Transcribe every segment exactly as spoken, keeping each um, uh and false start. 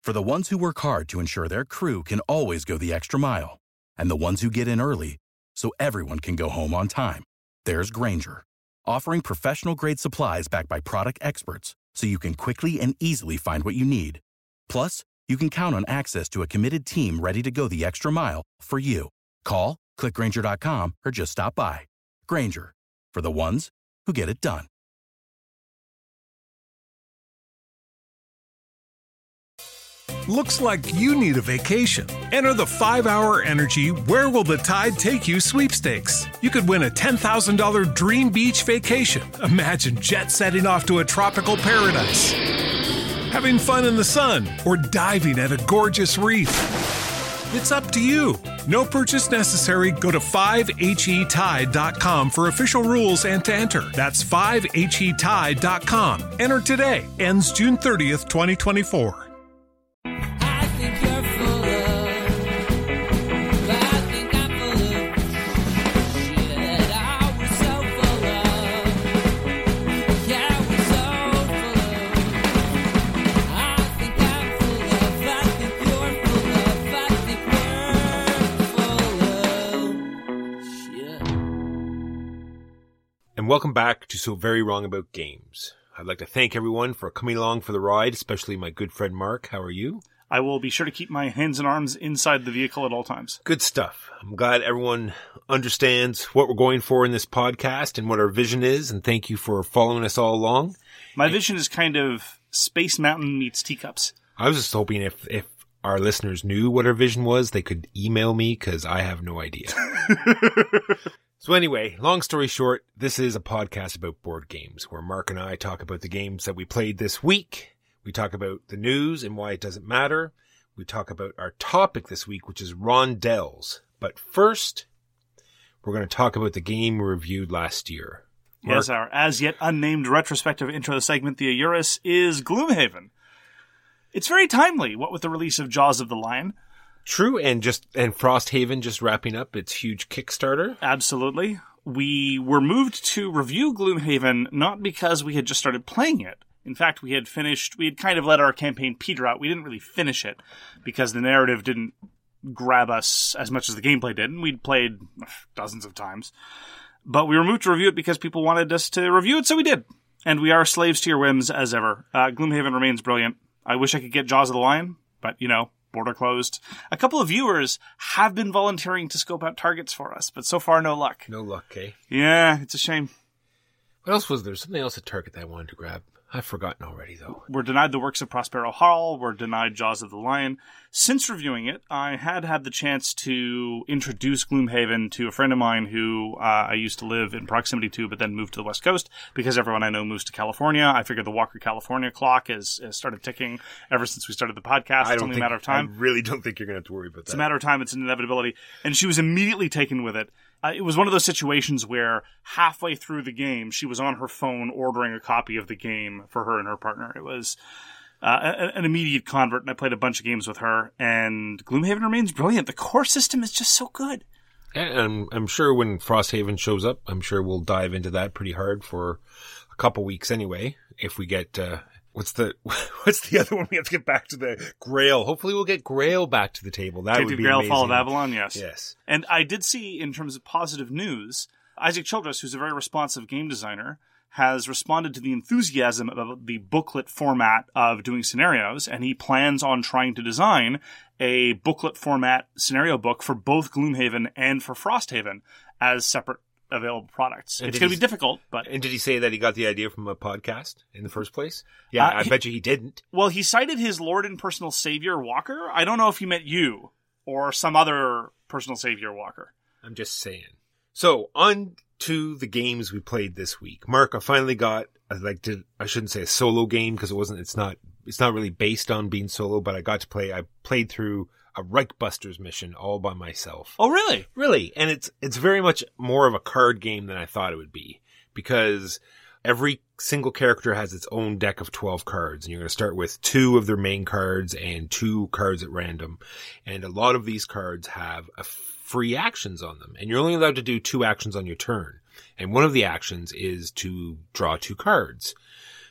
For the ones who work hard to ensure their crew can always go the extra mile, and the ones who get in early so everyone can go home on time, there's Grainger, offering professional-grade supplies backed by product experts so you can quickly and easily find what you need. Plus, you can count on access to a committed team ready to go the extra mile for you. Call, click Grainger dot com, or just stop by. Grainger, for the ones who get it done. Looks like you need a vacation. Enter the five hour Energy Where Will the Tide Take You sweepstakes. You could win a ten thousand dollars dream beach vacation. Imagine jet setting off to a tropical paradise, having fun in the sun, or diving at a gorgeous reef. It's up to you. No purchase necessary. Go to five H E tide dot com for official rules and to enter. That's five H E tide dot com. Enter today. Ends June thirtieth, twenty twenty-four. And welcome back to So Very Wrong About Games. I'd like to thank everyone for coming along for the ride, especially my good friend Mark. How are you? I will be sure to keep my hands and arms inside the vehicle at all times. Good stuff. I'm glad everyone understands what we're going for in this podcast and what our vision is, and thank you for following us all along. My vision is kind of Space Mountain meets teacups. I was just hoping if, if our listeners knew what our vision was, they could email me, because I have no idea. So anyway, long story short, this is a podcast about board games where Mark and I talk about the games that we played this week. We talk about the news and why it doesn't matter. We talk about our topic this week, which is rondelles. But first, we're going to talk about the game we reviewed last year. Mark? Yes, our as yet unnamed retrospective intro segment, the Eurus, is Gloomhaven. It's very timely, what with the release of Jaws of the Lion. True, and just and Frosthaven just wrapping up its huge Kickstarter. Absolutely. We were moved to review Gloomhaven not because we had just started playing it. In fact, we had finished, we had kind of let our campaign peter out. We didn't really finish it because the narrative didn't grab us as much as the gameplay did, and we'd played dozens of times. But we were moved to review it because people wanted us to review it, so we did. And we are slaves to your whims as ever. Uh, Gloomhaven remains brilliant. I wish I could get Jaws of the Lion, but, you know, border closed. A couple of viewers have been volunteering to scope out targets for us, but so far, no luck. No luck, eh? Yeah, it's a shame. What else was there? Something else at Target that I wanted to grab. I've forgotten already, though. We're denied the works of Prospero Hall. We're denied Jaws of the Lion. Since reviewing it, I had had the chance to introduce Gloomhaven to a friend of mine who uh, I used to live in proximity to, but then moved to the West Coast because everyone I know moves to California. I figured the Walker California clock has, has started ticking ever since we started the podcast. I It's don't only think, a matter of time. I really don't think you're going to have to worry about that. It's a matter of time. It's an inevitability. And she was immediately taken with it. Uh, it was one of those situations where halfway through the game, she was on her phone ordering a copy of the game for her and her partner. It was uh, a, an immediate convert, and I played a bunch of games with her, and Gloomhaven remains brilliant. The core system is just so good. And I'm, I'm sure when Frosthaven shows up, I'm sure we'll dive into that pretty hard for a couple weeks anyway, if we get... Uh, What's the what's the other one? We have to get back to the Grail. Hopefully we'll get Grail back to the table. That Take would the be Grail amazing. Fall of Avalon, yes. Yes. And I did see, in terms of positive news, Isaac Childress, who's a very responsive game designer, has responded to the enthusiasm of the booklet format of doing scenarios, and he plans on trying to design a booklet format scenario book for both Gloomhaven and for Frosthaven as separate available products. And it's did going to he- be difficult, but... And did he say that he got the idea from a podcast in the first place? Yeah, Uh, I he- bet you he didn't. Well, he cited his Lord and personal savior, Walker. I don't know if he meant you or some other personal savior, Walker. I'm just saying. So, on to the games we played this week. Mark, I finally got, I like to, I shouldn't say a solo game because it wasn't, it's not, it's not really based on being solo, but I got to play, I played through a Reichbusters mission all by myself. Oh, really? Really. And it's, it's very much more of a card game than I thought it would be, because every single character has its own deck of twelve cards, and you're going to start with two of their main cards and two cards at random. And a lot of these cards have a free actions on them, and you're only allowed to do two actions on your turn. And one of the actions is to draw two cards.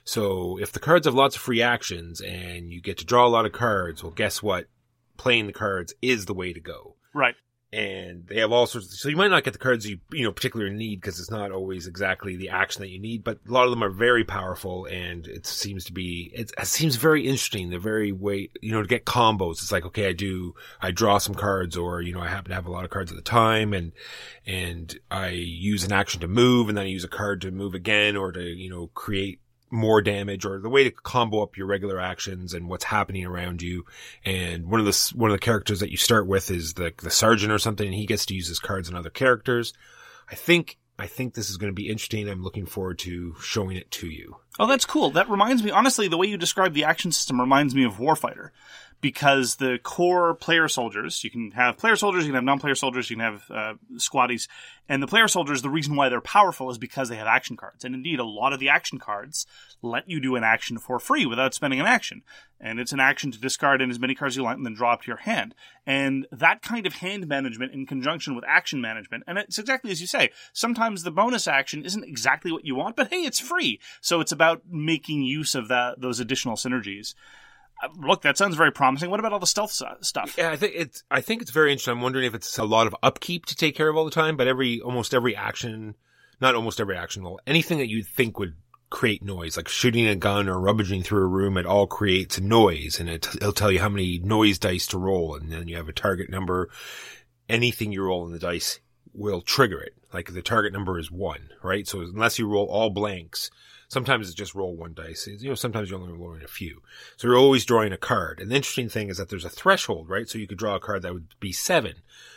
So if the cards have lots of free actions and you get to draw a lot of cards, well, guess what? Playing the cards is the way to go. Right. And they have all sorts of, so you might not get the cards you, you know, particularly need because it's not always exactly the action that you need, but a lot of them are very powerful and it seems to be, it, it seems very interesting. They're very way, you know, to get combos. It's like, okay, I do, I draw some cards or, you know, I happen to have a lot of cards at the time and, and I use an action to move and then I use a card to move again or to, you know, create more damage or the way to combo up your regular actions and what's happening around you. And one of the, one of the characters that you start with is the, the sergeant or something, and he gets to use his cards on other characters. I think, I think this is going to be interesting. I'm looking forward to showing it to you. Oh, that's cool. That reminds me, honestly, the way you describe the action system reminds me of Warfighter. Because the core player soldiers, you can have player soldiers, you can have non-player soldiers, you can have uh, squaddies. And the player soldiers, the reason why they're powerful is because they have action cards. And indeed, a lot of the action cards let you do an action for free without spending an action. And it's an action to discard in as many cards as you want and then draw up to your hand. And that kind of hand management in conjunction with action management, and it's exactly as you say, sometimes the bonus action isn't exactly what you want, but hey, it's free. So it's about making use of that those additional synergies. Look, that sounds very promising. What about all the stealth stuff? Yeah, I think it's, I think it's very interesting. I'm wondering if it's a lot of upkeep to take care of all the time, but every, almost every action, not almost every action, well, anything that you'd think would create noise, like shooting a gun or rummaging through a room, it all creates a noise and it, it'll tell you how many noise dice to roll. And then you have a target number. Anything you roll in the dice will trigger it. Like the target number is one, right? So unless you roll all blanks, sometimes it's just roll one dice. You know, sometimes you're only rolling a few. So you're always drawing a card. And the interesting thing is that there's a threshold, right? So you could draw a card that would be seven.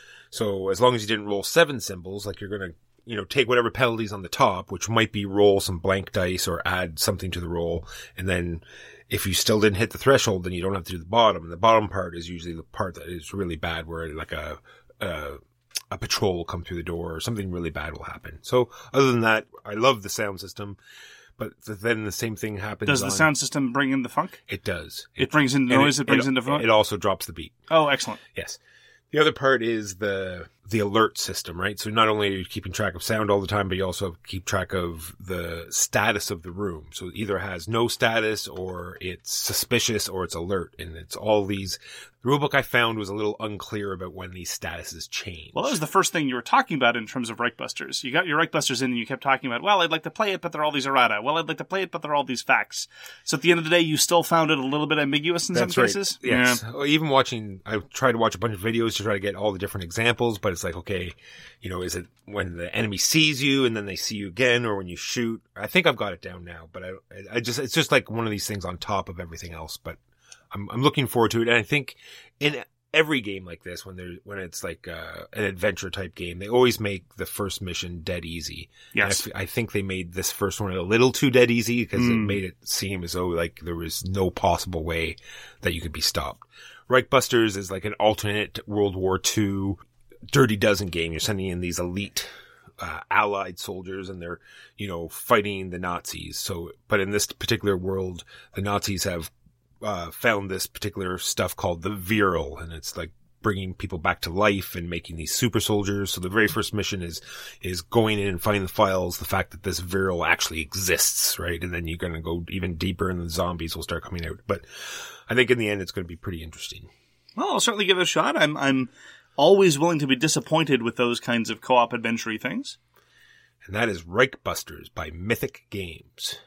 So as long as you didn't roll seven symbols, like you're going to, you know, take whatever penalties on the top, which might be roll some blank dice or add something to the roll. And then if you still didn't hit the threshold, then you don't have to do the bottom. And the bottom part is usually the part that is really bad where like a, a, a patrol will come through the door or something really bad will happen. So other than that, I love the sound system. But then the same thing happens. Does the on, sound system bring in the funk? It does. It, it brings in noise, it, it brings it, in the funk? It also drops the beat. Oh, excellent. Yes. The other part is the the alert system, right? So not only are you keeping track of sound all the time, but you also keep track of the status of the room. So it either has no status or it's suspicious or it's alert. And it's all these... The rulebook I found was a little unclear about when these statuses change. Well, that was the first thing you were talking about in terms of Reichbusters. You got your Reichbusters in and you kept talking about, well, I'd like to play it, but there are all these errata. Well, I'd like to play it, but there are all these facts. So at the end of the day, you still found it a little bit ambiguous in That's some right. cases? Yes. Yeah. Even watching, I tried to watch a bunch of videos to try to get all the different examples, but it's like, okay, you know, is it when the enemy sees you and then they see you again, or when you shoot? I think I've got it down now, but I, I just, it's just like one of these things on top of everything else, but I'm, I'm looking forward to it. And I think in every game like this, when there, when it's like uh, an adventure type game, they always make the first mission dead easy. Yes. I, f- I think they made this first one a little too dead easy because mm. it made it seem as though like there was no possible way that you could be stopped. Reichbusters is like an alternate World War Two Dirty Dozen game. You're sending in these elite uh, Allied soldiers and they're, you know, fighting the Nazis. So, but in this particular world, the Nazis have Uh, found this particular stuff called the Virile, and it's like bringing people back to life and making these super soldiers. So the very first mission is is going in and finding the files, the fact that this Virile actually exists, right? And then you're going to go even deeper and the zombies will start coming out. But I think in the end it's going to be pretty interesting. Well, I'll certainly give it a shot. I'm I'm always willing to be disappointed with those kinds of co-op adventure-y things. And that is Reichbusters by Mythic Games.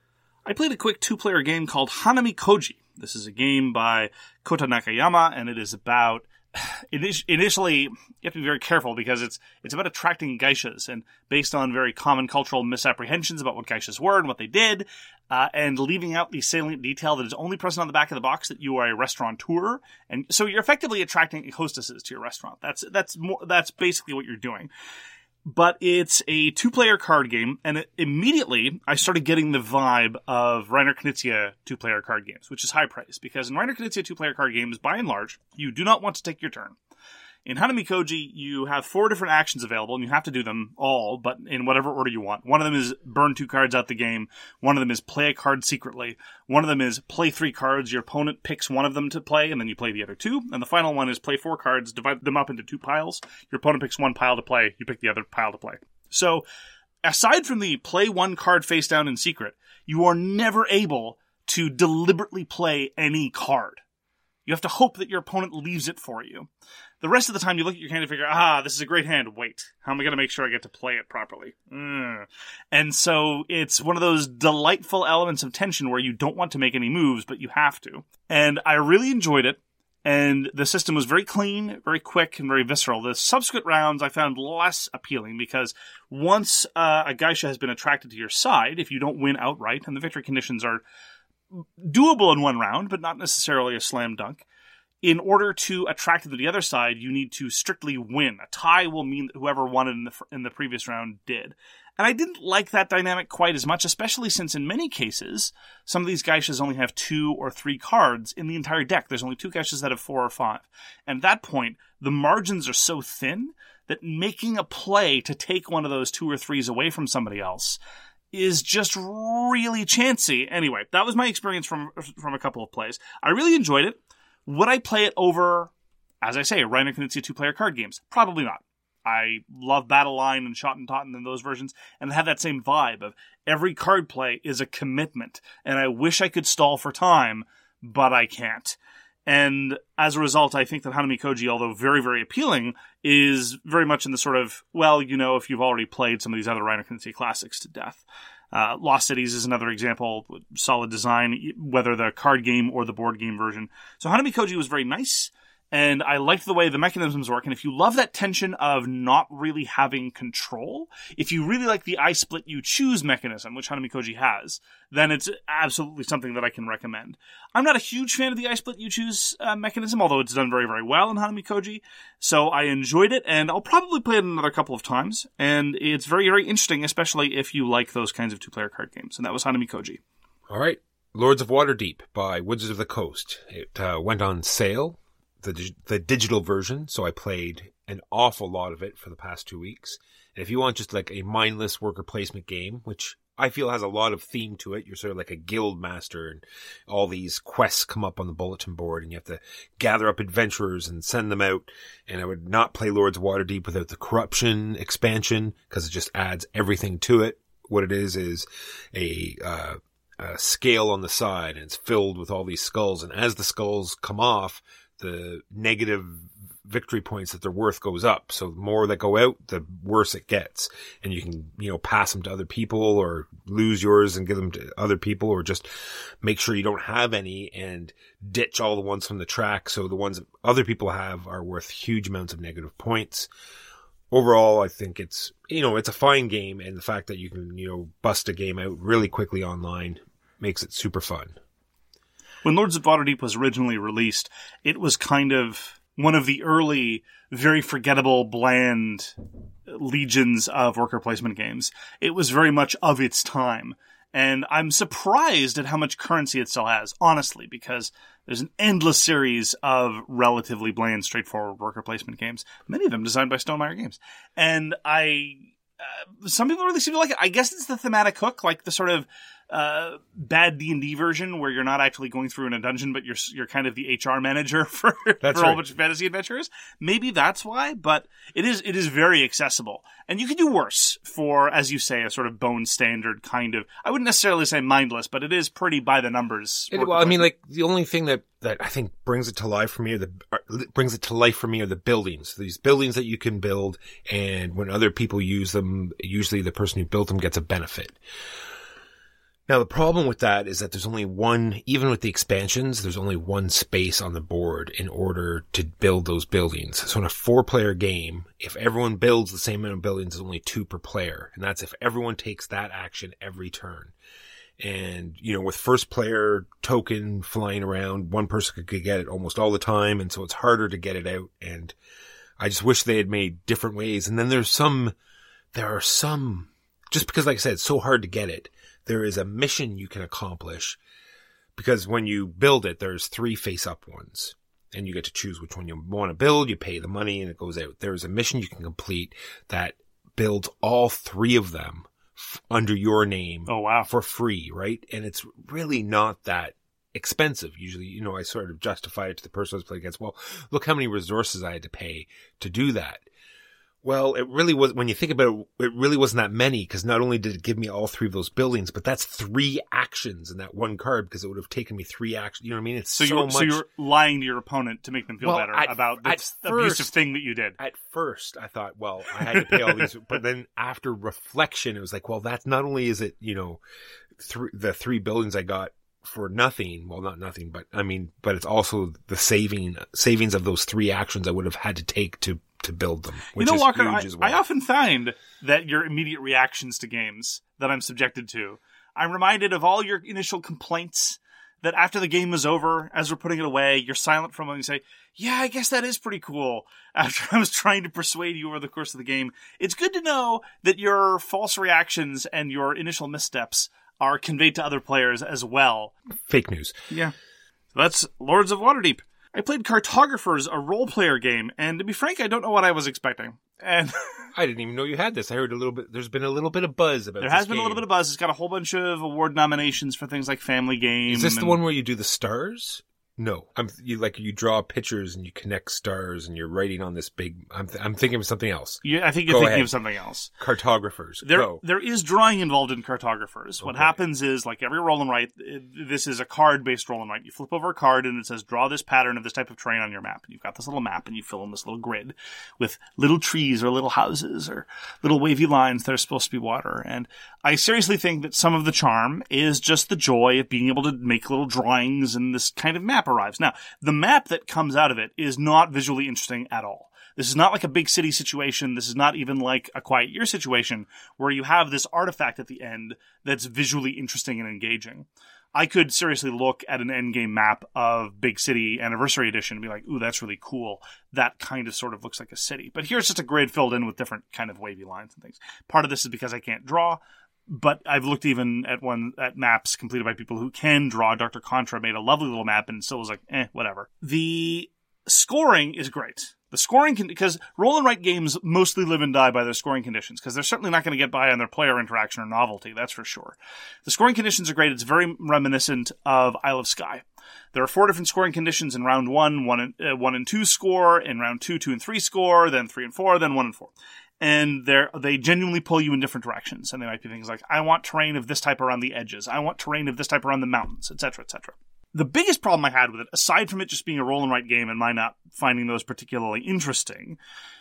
I played a quick two-player game called Hanami Koji. This is a game by Kota Nakayama, and it is about... Initially, you have to be very careful because it's it's about attracting geishas, and based on very common cultural misapprehensions about what geishas were and what they did, uh, and leaving out the salient detail that is only present on the back of the box that you are a restaurateur, and so you're effectively attracting hostesses to your restaurant. That's that's more, that's basically what you're doing. But it's a two-player card game, and it, immediately I started getting the vibe of Reiner Knizia two-player card games, which is high praise, because in Reiner Knizia two-player card games, by and large, you do not want to take your turn. In Hanami Koji, you have four different actions available, and you have to do them all, but in whatever order you want. One of them is burn two cards out the game. One of them is play a card secretly. One of them is play three cards. Your opponent picks one of them to play, and then you play the other two. And the final one is play four cards, divide them up into two piles. Your opponent picks one pile to play. You pick the other pile to play. So aside from the play one card face down in secret, you are never able to deliberately play any card. You have to hope that your opponent leaves it for you. The rest of the time, you look at your hand and figure, ah, this is a great hand. Wait, how am I going to make sure I get to play it properly? Mm. And so it's one of those delightful elements of tension where you don't want to make any moves, but you have to. And I really enjoyed it. And the system was very clean, very quick, and very visceral. The subsequent rounds I found less appealing because once uh, a geisha has been attracted to your side, if you don't win outright, and the victory conditions are doable in one round, but not necessarily a slam dunk, in order to attract them to the other side, you need to strictly win. A tie will mean that whoever won it in the, in the previous round did. And I didn't like that dynamic quite as much, especially since in many cases, some of these geishas only have two or three cards in the entire deck. There's only two geishas that have four or five. And at that point, the margins are so thin that making a play to take one of those two or threes away from somebody else is just really chancy. Anyway, that was my experience from from a couple of plays. I really enjoyed it. Would I play it over, as I say, Reiner Knizia two-player card games? Probably not. I love Battle Line and Shot and Totten and those versions, and it had that same vibe of every card play is a commitment, and I wish I could stall for time, but I can't. And as a result, I think that Hanami Koji, although very, very appealing, is very much in the sort of, well, you know, if you've already played some of these other Reiner Knizia classics to death. Uh, Lost Cities is another example, solid design, whether the card game or the board game version. So Hanami Koji was very nice, and I liked the way the mechanisms work. And if you love that tension of not really having control, if you really like the I split you choose mechanism, which Hanami Koji has, then it's absolutely something that I can recommend. I'm not a huge fan of the I split you choose uh, mechanism, although it's done very, very well in Hanami Koji. So I enjoyed it, and I'll probably play it another couple of times. And it's very, very interesting, especially if you like those kinds of two-player card games. And that was Hanami Koji. All right. Lords of Waterdeep by Wizards of the Coast. It uh, went on sale. The the digital version, so I played an awful lot of it for the past two weeks. And if you want just like a mindless worker placement game, which I feel has a lot of theme to it, you're sort of like a guild master, and all these quests come up on the bulletin board, and you have to gather up adventurers and send them out. And I would not play Lords of Waterdeep without the corruption expansion, because it just adds everything to it. What it is is a uh, a scale on the side, and it's filled with all these skulls. And as the skulls come off, the negative victory points that they're worth goes up. So the more that go out, the worse it gets. And you can, you know, pass them to other people or lose yours and give them to other people, or just make sure you don't have any and ditch all the ones from the track. So the ones that other people have are worth huge amounts of negative points. Overall, I think it's, you know, it's a fine game, and the fact that you can, you know, bust a game out really quickly online makes it super fun. When Lords of Waterdeep was originally released, it was kind of one of the early, very forgettable, bland legions of worker placement games. It was very much of its time. And I'm surprised at how much currency it still has, honestly, because there's an endless series of relatively bland, straightforward worker placement games, many of them designed by Stonemaier Games. And I... Uh, some people really seem to like it. I guess it's the thematic hook, like the sort of uh, bad D and D version where you're not actually going through in a dungeon, but you're you're kind of the H R manager for, for right. a whole bunch of fantasy adventurers. Maybe that's why, but it is it is very accessible. And you can do worse for, as you say, a sort of bone standard kind of, I wouldn't necessarily say mindless, but it is pretty by the numbers. It, well, I mean, like, the only thing that, that I think brings it to life for me, are the brings it to life for me are the buildings. These buildings that you can build, and when other people use them, usually the person who built them gets a benefit. Now, the problem with that is that there's only one, even with the expansions, there's only one space on the board in order to build those buildings. So in a four-player game, if everyone builds the same amount of buildings, there's only two per player. And that's if everyone takes that action every turn. And, you know, with first player token flying around, one person could get it almost all the time. And so it's harder to get it out. And I just wish they had made different ways. And then there's some, there are some, just because, like I said, it's so hard to get it, there is a mission you can accomplish, because when you build it, there's three face-up ones, and you get to choose which one you want to build. You pay the money, and it goes out. There's a mission you can complete that builds all three of them f- under your name. Oh, wow. For free, right? And it's really not that expensive. Usually, you know, I sort of justify it to the person I was playing against. Well, look how many resources I had to pay to do that. Well, it really was, when you think about it, it really wasn't that many, because not only did it give me all three of those buildings, but that's three actions in that one card, because it would have taken me three actions. You know what I mean? It's so, so you're, much. So you're lying to your opponent to make them feel well, better at, about the abusive thing that you did. At first, I thought, well, I had to pay all these, but then after reflection, it was like, well, that's not only is it, you know, th- the three buildings I got for nothing. Well, not nothing, but I mean, but it's also the saving savings of those three actions I would have had to take to to build them, which you know, is Walker, huge I, as well. I often find that your immediate reactions to games that I'm subjected to, I'm reminded of all your initial complaints that after the game was over, as we're putting it away, you're silent for a moment and you say, yeah, I guess that is pretty cool. After I was trying to persuade you over the course of the game, it's good to know that your false reactions and your initial missteps are conveyed to other players as well. Fake news. Yeah. So that's Lords of Waterdeep. I played Cartographers, a role-player game, and to be frank, I don't know what I was expecting. And I didn't even know you had this. I heard a little bit, there's been a little bit of buzz about there this has been game. a little bit of buzz. It's got a whole bunch of award nominations for things like Family Game. Is this and... the one where you do the stars? No, I'm you like you draw pictures and you connect stars and you're writing on this big. I'm th- I'm thinking of something else. Yeah, I think you're Go thinking ahead. of something else. Cartographers. There, Go. there is drawing involved in Cartographers. What Okay. happens is, like every roll and write, it- this is a card-based roll and write. You flip over a card and it says, draw this pattern of this type of terrain on your map. And you've got this little map and you fill in this little grid with little trees or little houses or little wavy lines that are supposed to be water. And I seriously think that some of the charm is just the joy of being able to make little drawings and this kind of map arrives. Now, the map that comes out of it is not visually interesting at all. This is not like a big city situation. This is not even like a Quiet Year situation where you have this artifact at the end that's visually interesting and engaging. I could seriously look at an endgame map of Big City Anniversary Edition and be like, ooh, that's really cool. That kind of sort of looks like a city. But here's just a grid filled in with different kind of wavy lines and things. Part of this is because I can't draw. But I've looked even at one at maps completed by people who can draw. Doctor Contra made a lovely little map and still was like, eh, whatever. The scoring is great. The scoring can, because roll and write games mostly live and die by their scoring conditions, because they're certainly not going to get by on their player interaction or novelty, that's for sure. The scoring conditions are great. It's very reminiscent of Isle of Skye. There are four different scoring conditions in round one, one and, uh, one and two score, in round two, two and three score, then three and four, then one and four. And they're, they genuinely pull you in different directions. And they might be things like, I want terrain of this type around the edges. I want terrain of this type around the mountains, et cetera, et cetera. The biggest problem I had with it, aside from it just being a roll and write game and my not finding those particularly interesting,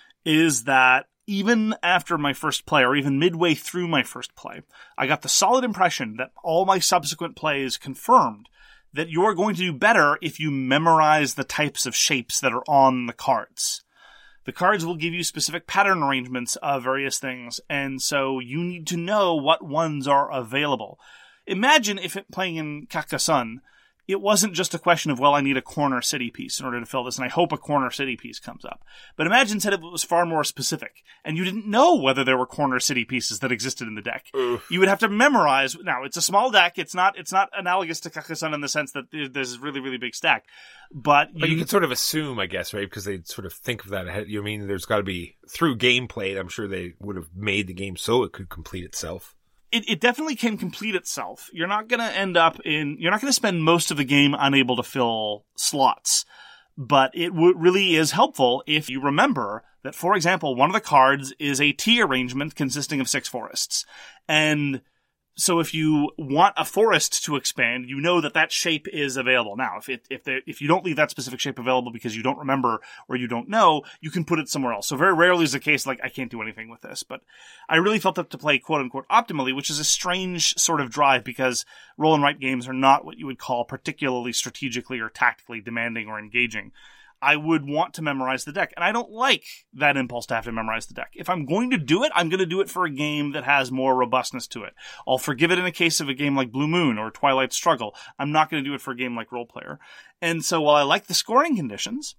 is that even after my first play, or even midway through my first play, I got the solid impression that all my subsequent plays confirmed that you're going to do better if you memorize the types of shapes that are on the cards. The cards will give you specific pattern arrangements of various things, and so you need to know what ones are available. Imagine if it, playing in Carcassonne, it wasn't just a question of, well, I need a corner city piece in order to fill this, and I hope a corner city piece comes up. But imagine instead it was far more specific, and you didn't know whether there were corner city pieces that existed in the deck. Oof. You would have to memorize. Now, it's a small deck. It's not It's not analogous to Carcassonne in the sense that there's a really, really big stack. But you, But you can sort of assume, I guess, right? Because they sort of think of that ahead. You know what I mean? There's got to be, through gameplay, I'm sure they would have made the game so it could complete itself. It, it definitely can complete itself. You're not going to end up in, you're not going to spend most of the game unable to fill slots. But it w- really is helpful if you remember that, for example, one of the cards is a T arrangement consisting of six forests. And so if you want a forest to expand, you know that that shape is available. Now, if it, if there, if you don't leave that specific shape available because you don't remember or you don't know, you can put it somewhere else. So very rarely is the case like, I can't do anything with this. But I really felt that to play quote unquote optimally, which is a strange sort of drive because roll and write games are not what you would call particularly strategically or tactically demanding or engaging. I would want to memorize the deck. And I don't like that impulse to have to memorize the deck. If I'm going to do it, I'm going to do it for a game that has more robustness to it. I'll forgive it in a case of a game like Blue Moon or Twilight Struggle. I'm not going to do it for a game like Role Player. And so while I like the scoring conditions,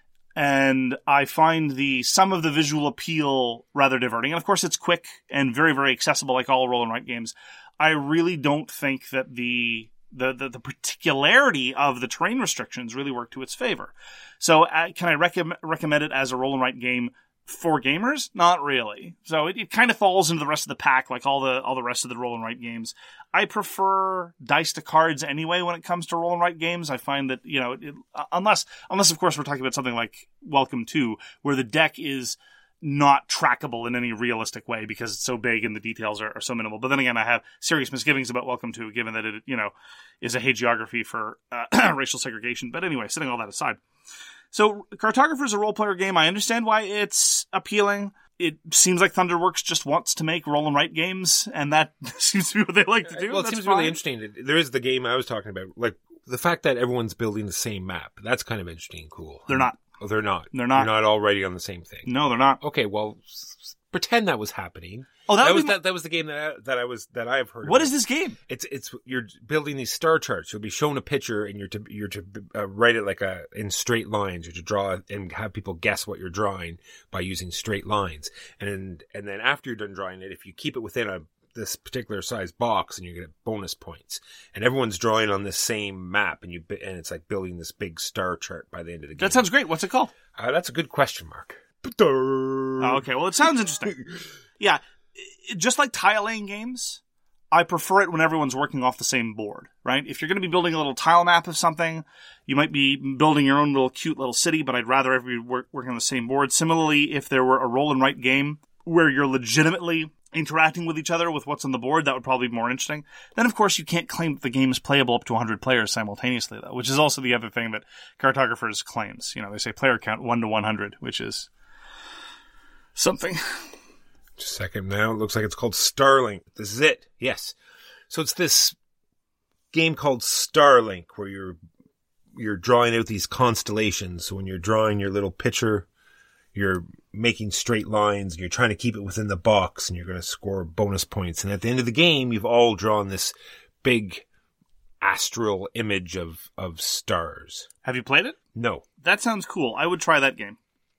and I find the some of the visual appeal rather diverting, and of course it's quick and very, very accessible like all roll and write games, I really don't think that the The, the the particularity of the terrain restrictions really work to its favor. So uh, can I rec- recommend it as a roll and write game for gamers? Not really. So it, it kind of falls into the rest of the pack, like all the all the rest of the roll and write games. I prefer dice to cards anyway when it comes to roll and write games. I find that, you know, it, unless unless of course we're talking about something like Welcome to, where the deck is not trackable in any realistic way because it's so big and the details are, are so minimal. But then again, I have serious misgivings about Welcome to, given that it, you know, is a hagiography for uh, racial segregation. But anyway, setting all that aside. So Cartographer is a role-player game. I understand why it's appealing. It seems like Thunderworks just wants to make roll and write games, and that seems to be what they like to do. Well, it That's seems fine. really interesting. There is the game I was talking about, like the fact that everyone's building the same map. That's kind of interesting and cool. They're not. Oh, they're not. They're not. They're not all writing on the same thing. No, they're not. Okay, well, s- s- pretend that was happening. Oh, that, that would was be my- that, that was the game that I, that I was that I've heard. What about. is this game? It's it's you're building these star charts. You'll be shown a picture, and you're to you're to uh, write it like a in straight lines. You're to draw and have people guess what you're drawing by using straight lines. And and then after you're done drawing it, if you keep it within a this particular size box, and you get bonus points. And everyone's drawing on this same map, and you and it's like building this big star chart by the end of the game. That sounds great. What's it called? Uh, that's a good question, Mark. Oh, okay, well, it sounds interesting. Yeah, it, just like tile laying games, I prefer it when everyone's working off the same board, right? If you're going to be building a little tile map of something, you might be building your own little cute little city, but I'd rather everybody work working on the same board. Similarly, if there were a roll and write game where you're legitimately interacting with each other with what's on the board, that would probably be more interesting. Then, of course, you can't claim that the game is playable up to one hundred players simultaneously, though, which is also the other thing that Cartographers claims. You know, they say player count one to one hundred, which is something. Just a second now. It looks like it's called Starlink. This is it. Yes. So it's this game called Starlink where you're you're drawing out these constellations. So when you're drawing your little picture, you're making straight lines and you're trying to keep it within the box and you're going to score bonus points. And at the end of the game, you've all drawn this big astral image of, of stars. Have you played it? No. That sounds cool. I would try that game.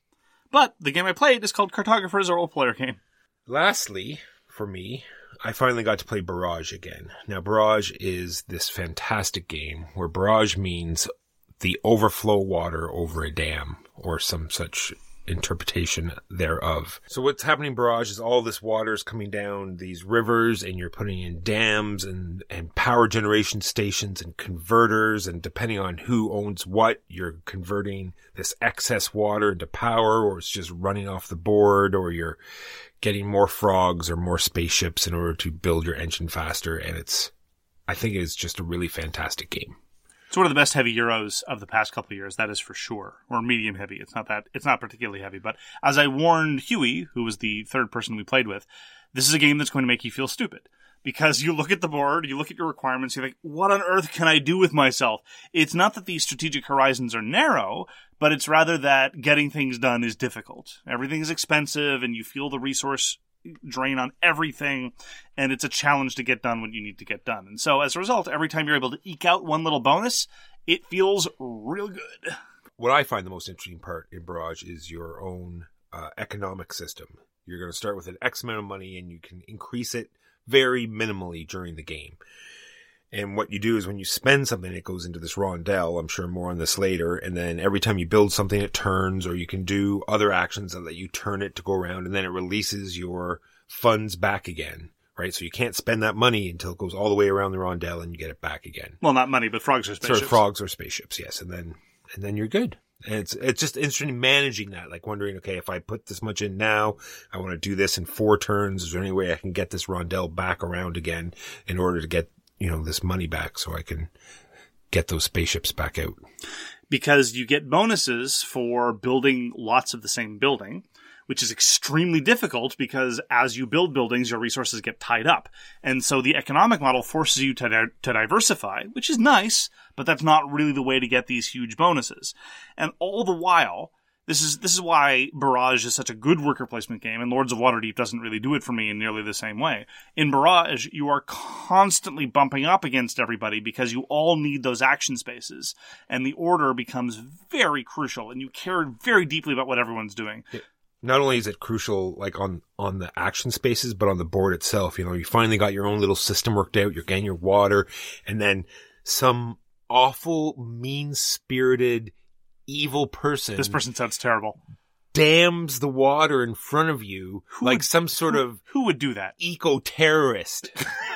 But the game I played is called Cartographers, a role-player game. Lastly, for me, I finally got to play Barrage again. Now, Barrage is this fantastic game where barrage means the overflow water over a dam or some such interpretation thereof. So what's happening in Barrage is all this water is coming down these rivers and you're putting in dams and, and power generation stations and converters, and depending on who owns what, you're converting this excess water into power, or it's just running off the board, or you're getting more frogs or more spaceships in order to build your engine faster. And it's, I think it's just a really fantastic game. It's one of the best heavy Euros of the past couple of years, that is for sure. Or medium heavy. It's not that, it's not particularly heavy. But as I warned Huey, who was the third person we played with, this is a game that's going to make you feel stupid. Because you look at the board, you look at your requirements, you think, what on earth can I do with myself? It's not that these strategic horizons are narrow, but it's rather that getting things done is difficult. Everything is expensive, and you feel the resource drain on everything, and it's a challenge to get done what you need to get done. And so, as a result, every time you're able to eke out one little bonus, it feels real good. What I find the most interesting part in Barrage is your own uh, economic system. You're going to start with an X amount of money, and you can increase it very minimally during the game. And what you do is when you spend something, it goes into this rondelle. I'm sure more on this later. And then every time you build something, it turns, or you can do other actions that let you turn it to go around, and then it releases your funds back again, right? So you can't spend that money until it goes all the way around the rondelle and you get it back again. Well, not money, but frogs or spaceships. Sort of frogs or spaceships, yes. And then, and then you're good. And it's, it's just interesting managing that, like wondering, okay, if I put this much in now, I want to do this in four turns. Is there any way I can get this rondelle back around again in order to get, you know, this money back so I can get those spaceships back out? Because you get bonuses for building lots of the same building, which is extremely difficult because as you build buildings, your resources get tied up. And so the economic model forces you to, di- to diversify, which is nice, but that's not really the way to get these huge bonuses. And all the while, This is this is why Barrage is such a good worker placement game, and Lords of Waterdeep doesn't really do it for me in nearly the same way. In Barrage, you are constantly bumping up against everybody because you all need those action spaces, and the order becomes very crucial, and you care very deeply about what everyone's doing. Yeah. Not only is it crucial, like on, on the action spaces, but on the board itself. You know, you finally got your own little system worked out, you're getting your water, and then some awful, mean-spirited, evil person. This person sounds terrible. Dams the water in front of you Who like would, some sort who, of who would do that? eco-terrorist.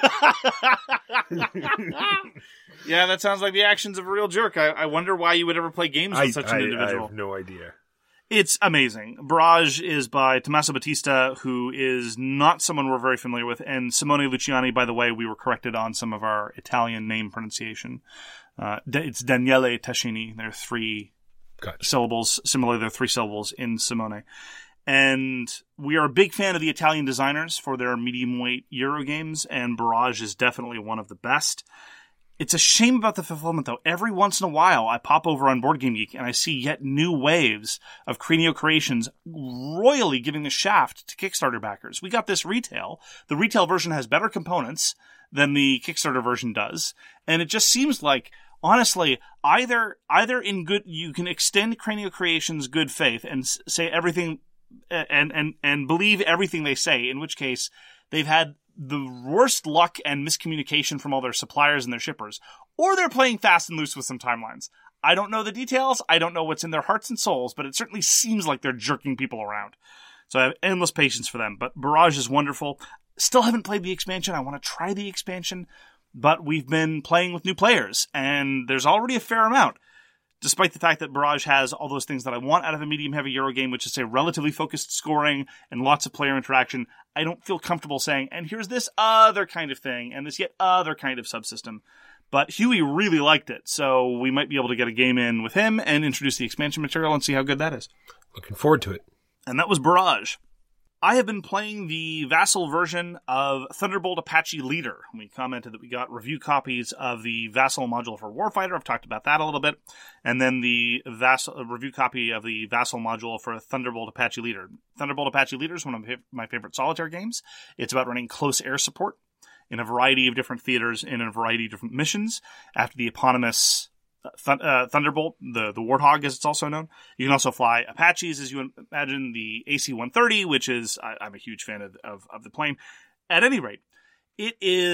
Yeah, that sounds like the actions of a real jerk. I, I wonder why you would ever play games with I, such an I, individual. I have no idea. It's amazing. Barrage is by Tommaso Battista, who is not someone we're very familiar with, and Simone Luciani, by the way, we were corrected on some of our Italian name pronunciation. Uh, it's Daniele Tascini. There are three gotcha. syllables. Similarly, there are three syllables in Simone. And we are a big fan of the Italian designers for their medium-weight Euro games, and Barrage is definitely one of the best. It's a shame about the fulfillment, though. Every once in a while, I pop over on Board Game Geek and I see yet new waves of Cranio Creations royally giving the shaft to Kickstarter backers. We got this retail. The retail version has better components than the Kickstarter version does, and it just seems like, honestly, either either in good, you can extend Cranio Creations' good faith and say everything and and and believe everything they say, in which case they've had the worst luck and miscommunication from all their suppliers and their shippers, or they're playing fast and loose with some timelines. I don't know the details. I don't know what's in their hearts and souls, but it certainly seems like they're jerking people around. So I have endless patience for them. But Barrage is wonderful. Still haven't played the expansion. I want to try the expansion, but we've been playing with new players, and there's already a fair amount. Despite the fact that Barrage has all those things that I want out of a medium-heavy Euro game, which is a relatively focused scoring and lots of player interaction, I don't feel comfortable saying, and here's this other kind of thing, and this yet other kind of subsystem. But Huey really liked it, so we might be able to get a game in with him and introduce the expansion material and see how good that is. Looking forward to it. And that was Barrage. I have been playing the Vassal version of Thunderbolt Apache Leader. We commented that we got review copies of the Vassal module for Warfighter. I've talked about that a little bit. And then the Vassal, review copy of the Vassal module for Thunderbolt Apache Leader. Thunderbolt Apache Leader is one of my favorite solitaire games. It's about running close air support in a variety of different theaters in a variety of different missions after the eponymous Th- uh, Thunderbolt, the, the Warthog as it's also known. You can also fly Apaches, as you imagine, the A C one thirty, which is, I, I'm a huge fan of, of, of the plane. At any rate, it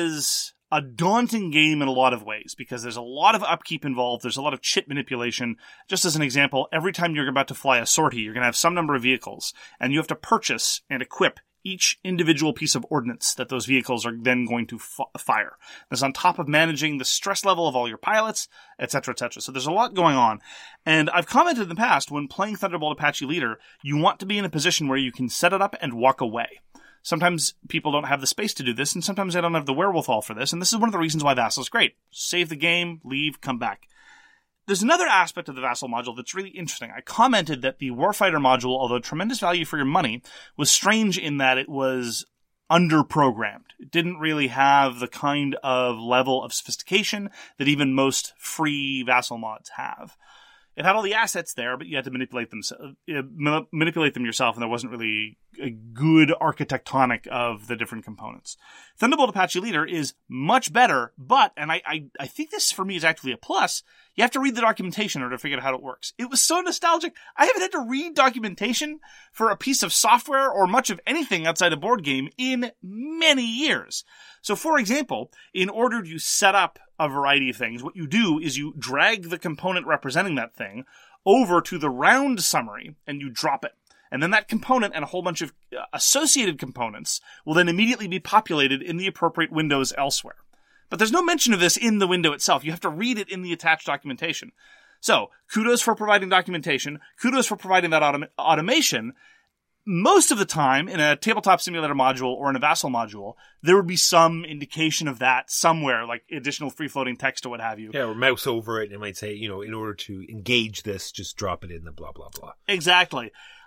is a daunting game in a lot of ways because there's a lot of upkeep involved. There's a lot of chit manipulation. Just as an example, every time you're about to fly a sortie, you're going to have some number of vehicles, and you have to purchase and equip each individual piece of ordnance that those vehicles are then going to f- fire. That's on top of managing the stress level of all your pilots, et cetera, et cetera. So there's a lot going on. And I've commented in the past, when playing Thunderbolt Apache Leader, you want to be in a position where you can set it up and walk away. Sometimes people don't have the space to do this, and sometimes they don't have the wherewithal for this, and this is one of the reasons why Vassal is great. Save the game, leave, come back. There's another aspect of the Vassal module that's really interesting. I commented that the Warfighter module, although tremendous value for your money, was strange in that it was under-programmed. It didn't really have the kind of level of sophistication that even most free Vassal mods have. It had all the assets there, but you had to manipulate them, uh, manipulate them yourself, and there wasn't really a good architectonic of the different components. Thunderbolt Apache Leader is much better, but, and I, I, I think this for me is actually a plus, you have to read the documentation in order to figure out how it works. It was so nostalgic. I haven't had to read documentation for a piece of software or much of anything outside a board game in many years. So, for example, in order to set up a variety of things, what you do is you drag the component representing that thing over to the round summary and you drop it. And then that component and a whole bunch of associated components will then immediately be populated in the appropriate windows elsewhere. But there's no mention of this in the window itself. You have to read it in the attached documentation. So, kudos for providing documentation. Kudos for providing that autom- automation. Most of the time, in a tabletop simulator module or in a Vassal module, there would be some indication of that somewhere, like additional free-floating text or what have you. Yeah, or mouse over it and it might say, you know, in order to engage this, just drop it in the blah, blah, blah. Exactly.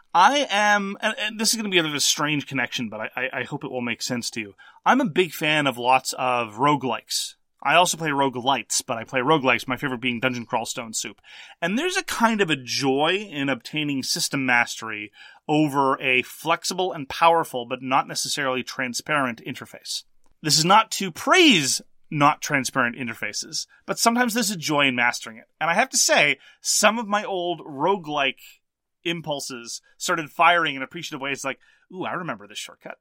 I am, and, and this is going to be a bit of a strange connection, but I, I, I hope it will make sense to you. I'm a big fan of lots of roguelikes. I also play roguelites, but I play roguelikes, my favorite being Dungeon Crawl Stone Soup. And there's a kind of a joy in obtaining system mastery over a flexible and powerful, but not necessarily transparent interface. This is not to praise not transparent interfaces, but sometimes there's a joy in mastering it. And I have to say, some of my old roguelike impulses started firing in appreciative ways like, ooh, I remember this shortcut.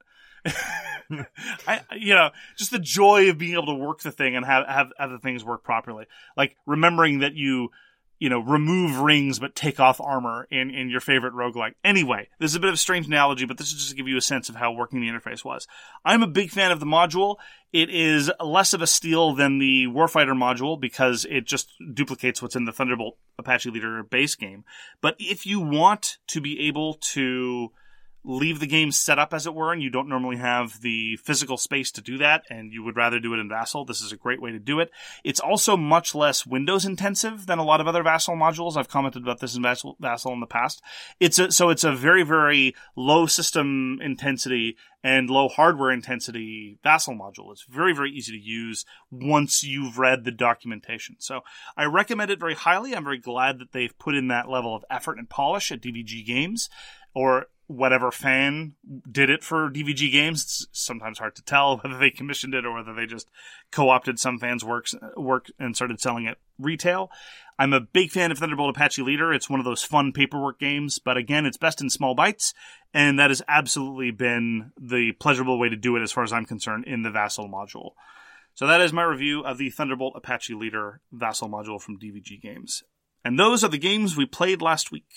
I, you know, just the joy of being able to work the thing and have, have, have the things work properly. Like remembering that you you know, remove rings but take off armor in, in your favorite roguelike. Anyway, this is a bit of a strange analogy, but this is just to give you a sense of how working the interface was. I'm a big fan of the module. It is less of a steal than the Warfighter module because it just duplicates what's in the Thunderbolt Apache Leader base game. But if you want to be able to leave the game set up, as it were, and you don't normally have the physical space to do that, and you would rather do it in Vassal, this is a great way to do it. It's also much less Windows intensive than a lot of other Vassal modules. I've commented about this in Vassal, Vassal in the past. It's a, so it's a very, very low system intensity and low hardware intensity Vassal module. It's very, very easy to use once you've read the documentation. So I recommend it very highly. I'm very glad that they've put in that level of effort and polish at D V G Games, or whatever fan did it for D V G Games. It's sometimes hard to tell whether they commissioned it or whether they just co-opted some fans' works, work and started selling it retail. I'm a big fan of Thunderbolt Apache Leader. It's one of those fun paperwork games, but again, it's best in small bites, and that has absolutely been the pleasurable way to do it as far as I'm concerned in the Vassal module. So that is my review of the Thunderbolt Apache Leader Vassal module from D V G Games. And those are the games we played last week.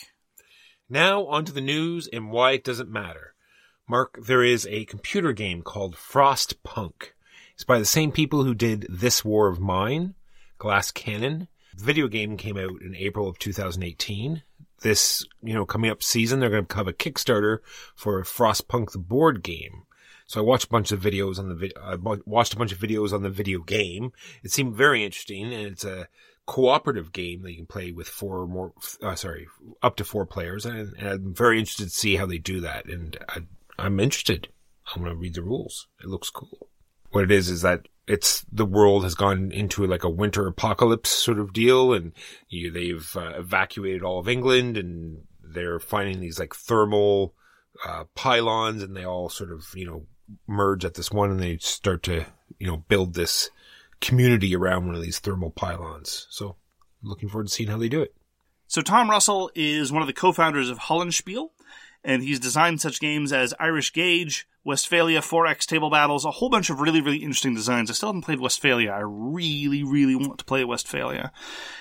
Now, onto the news and why it doesn't matter. Mark, there is a computer game called Frostpunk. It's by the same people who did This War of Mine, Glass Cannon. The video game came out in April of two thousand eighteen. This, you know, coming up season, they're going to have a Kickstarter for Frostpunk the board game. So I watched a bunch of videos on the vi- I watched a bunch of videos on the video game. It seemed very interesting, and it's a cooperative game that you can play with four or more, uh, sorry, up to four players. And, and I'm very interested to see how they do that. And I, I'm interested. I'm going to read the rules. It looks cool. What it is, is that it's, the world has gone into like a winter apocalypse sort of deal. And you, they've uh, evacuated all of England, and they're finding these like thermal, uh, pylons, and they all sort of, you know, merge at this one, and they start to, you know, build this community around one of these thermal pylons. So I'm looking forward to seeing how they do it. So Tom Russell is one of the co-founders of Hollandspiel, and he's designed such games as Irish Gauge, Westphalia, four X Table Battles, a whole bunch of really, really interesting designs. I still haven't played Westphalia. I really, really want to play Westphalia.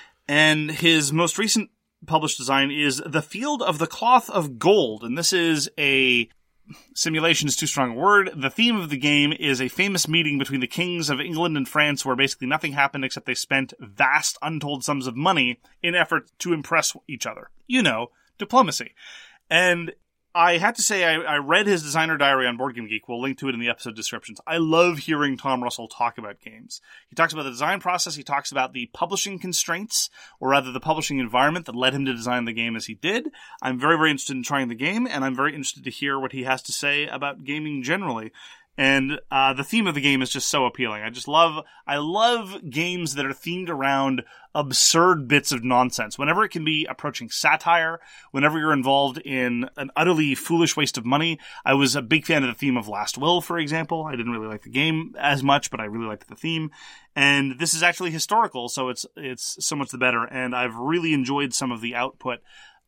And his most recent published design is The Field of the Cloth of Gold, and this is a simulation is too strong a word. The theme of the game is a famous meeting between the kings of England and France where basically nothing happened except they spent vast untold sums of money in effort to impress each other. You know, diplomacy. And I had to say, I, I read his designer diary on BoardGameGeek. We'll link to it in the episode descriptions. I love hearing Tom Russell talk about games. He talks about the design process. He talks about the publishing constraints, or rather the publishing environment that led him to design the game as he did. I'm very, very interested in trying the game, and I'm very interested to hear what he has to say about gaming generally. And uh, the theme of the game is just so appealing. I just love, I love games that are themed around absurd bits of nonsense. Whenever it can be approaching satire, whenever you're involved in an utterly foolish waste of money. I was a big fan of the theme of Last Will, for example. I didn't really like the game as much, but I really liked the theme. And this is actually historical, so it's it's so much the better. And I've really enjoyed some of the output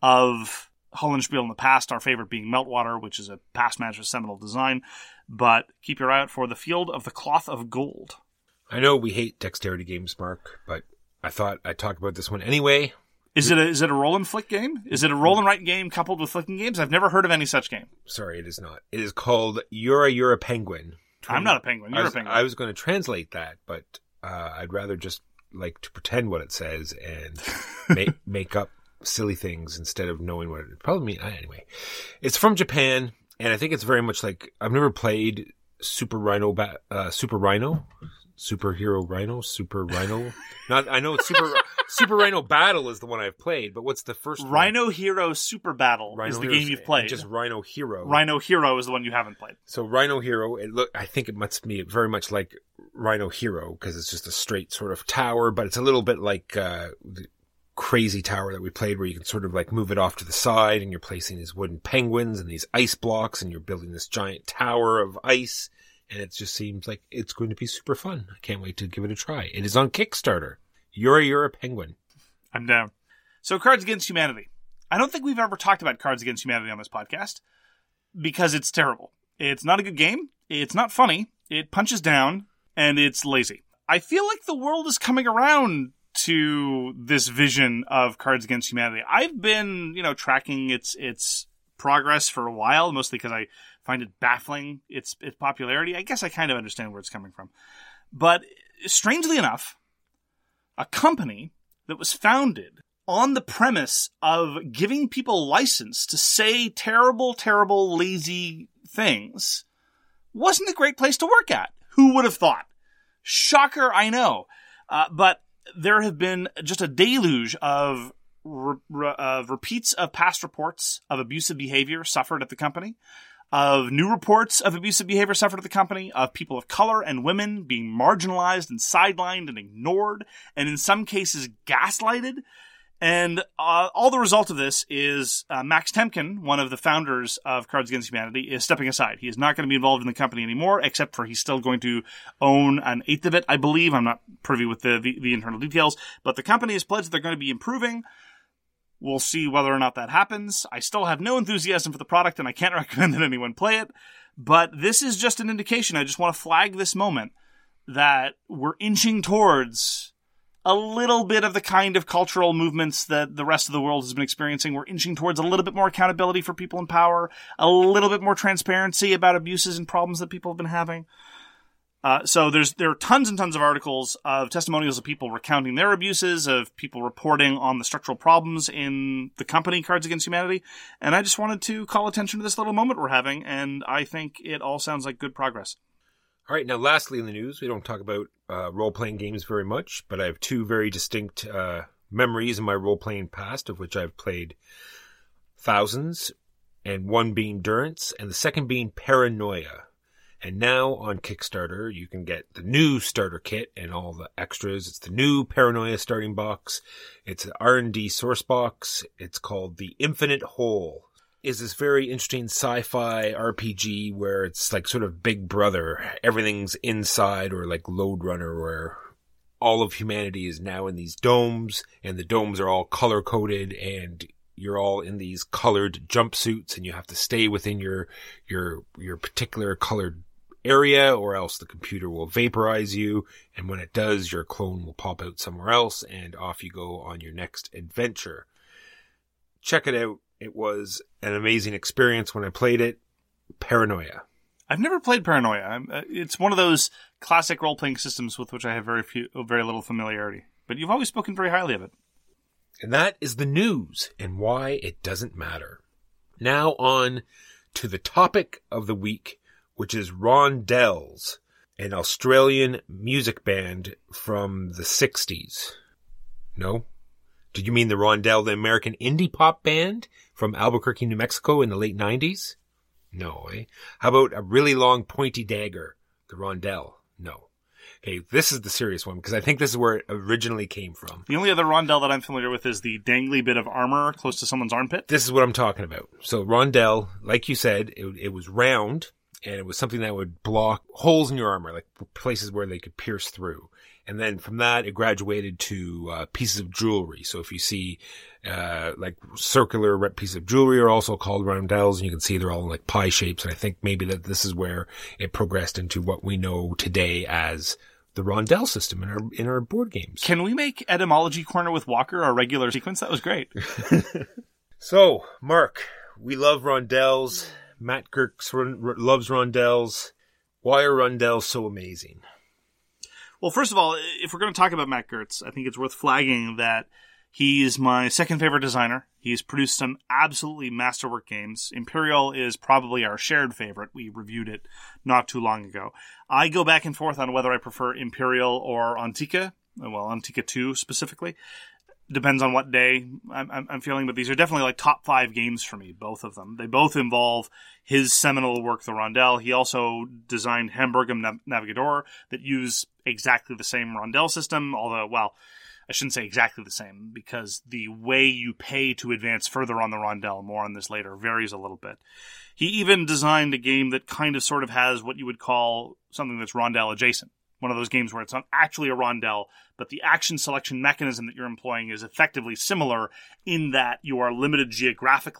of Hollandspiel in the past, our favorite being Meltwater, which is a past manager's seminal design. But keep your eye out for The Field of the Cloth of Gold. I know we hate dexterity games, Mark, but I thought I'd talk about this one anyway. Is it a, is it a roll and flick game? Is it a roll and write game coupled with flicking games? I've never heard of any such game. Sorry, it is not. It is called You're a, You're a Penguin. I'm not a penguin. You're I was, a penguin. I was going to translate that, but uh, I'd rather just like to pretend what it says and make make up silly things instead of knowing what it probably means. Anyway, it's from Japan. And I think it's very much like, I've never played Super Rhino, ba- uh, Super Rhino, Superhero Rhino, Super Rhino. Not, I know it's Super, Super Rhino Battle is the one I've played, but what's the first one? Rhino Hero Super Battle Rhino is the Heroes, game you've played. Just Rhino Hero. Rhino Hero is the one you haven't played. So Rhino Hero, it look, I think it must be very much like Rhino Hero because it's just a straight sort of tower, but it's a little bit like, uh, the crazy tower that we played where you can sort of like move it off to the side and you're placing these wooden penguins and these ice blocks and you're building this giant tower of ice, and it just seems like it's going to be super fun. I can't wait to give it a try. It is on Kickstarter. You're a, you're a penguin. I'm down. So Cards Against Humanity. I don't think we've ever talked about Cards Against Humanity on this podcast because it's terrible. It's not a good game. It's not funny. It punches down and it's lazy. I feel like the world is coming around to this vision of Cards Against Humanity. I've been, you know, tracking its its progress for a while, mostly because I find it baffling, its its popularity. I guess I kind of understand where it's coming from. But strangely enough, a company that was founded on the premise of giving people license to say terrible, terrible, lazy things wasn't a great place to work at. Who would have thought? Shocker, I know. Uh, but there have been just a deluge of, re- re- of repeats of past reports of abusive behavior suffered at the company, of new reports of abusive behavior suffered at the company, of people of color and women being marginalized and sidelined and ignored, and in some cases gaslighted. And uh, all the result of this is uh, Max Temkin, one of the founders of Cards Against Humanity, is stepping aside. He is not going to be involved in the company anymore, except for he's still going to own an eighth of it, I believe. I'm not privy with the, the, the internal details. But the company has pledged that they're going to be improving. We'll see whether or not that happens. I still have no enthusiasm for the product, and I can't recommend that anyone play it. But this is just an indication. I just want to flag this moment that we're inching towards a little bit of the kind of cultural movements that the rest of the world has been experiencing. We're inching towards a little bit more accountability for people in power, a little bit more transparency about abuses and problems that people have been having. Uh, so there's there are tons and tons of articles of testimonials of people recounting their abuses, of people reporting on the structural problems in the company Cards Against Humanity. And I just wanted to call attention to this little moment we're having, and I think it all sounds like good progress. All right, now lastly in the news, we don't talk about uh, role-playing games very much, but I have two very distinct uh, memories in my role-playing past, of which I've played thousands, and one being Durance, and the second being Paranoia. And now on Kickstarter, you can get the new starter kit and all the extras. It's the new Paranoia starting box. It's an R and D source box. It's called The Infinite Whole. Is this very interesting sci-fi R P G where it's like sort of Big Brother. Everything's inside, or like Lode Runner, where all of humanity is now in these domes, and the domes are all color-coded, and you're all in these colored jumpsuits, and you have to stay within your your your particular colored area, or else the computer will vaporize you, and when it does, your clone will pop out somewhere else, and off you go on your next adventure. Check it out. It was an amazing experience when I played it. Paranoia. I've never played Paranoia. It's one of those classic role-playing systems with which I have very few, very little familiarity. But you've always spoken very highly of it. And that is the news and why it doesn't matter. Now on to the topic of the week, which is Rondelles, an Australian music band from the sixties. No? Did you mean the Rondelle, the American indie pop band from Albuquerque, New Mexico in the late nineties? No, eh? How about a really long pointy dagger, the Rondelle? No. Okay, this is the serious one, because I think this is where it originally came from. The only other Rondelle that I'm familiar with is the dangly bit of armor close to someone's armpit. This is what I'm talking about. So Rondelle, like you said, it, it was round, and it was something that would block holes in your armor, like places where they could pierce through. And then from that, it graduated to uh, pieces of jewelry. So if you see uh like circular pieces of jewelry are also called rondelles, and you can see they're all like pie shapes. And I think maybe that this is where it progressed into what we know today as the rondelle system in our in our board games. Can we make Etymology Corner with Walker a regular sequence? That was great. So, Mark, we love rondelles. Matt Girks loves rondelles. Why are rondelles so amazing? Well, first of all, if we're going to talk about Matt Girtz, I think it's worth flagging that he is my second favorite designer. He's produced some absolutely masterwork games. Imperial is probably our shared favorite. We reviewed it not too long ago. I go back and forth on whether I prefer Imperial or Antica. Well, Antica two specifically. Depends on what day I'm, I'm feeling, but these are definitely like top five games for me, both of them. They both involve his seminal work, the Rondelle. He also designed Hamburgum Nav- Navigador that use exactly the same Rondelle system, although, well, I shouldn't say exactly the same, because the way you pay to advance further on the Rondelle, more on this later, varies a little bit. He even designed a game that kind of sort of has what you would call something that's Rondelle adjacent. One of those games where it's not actually a Rondelle, but the action selection mechanism that you're employing is effectively similar in that you are limited geographically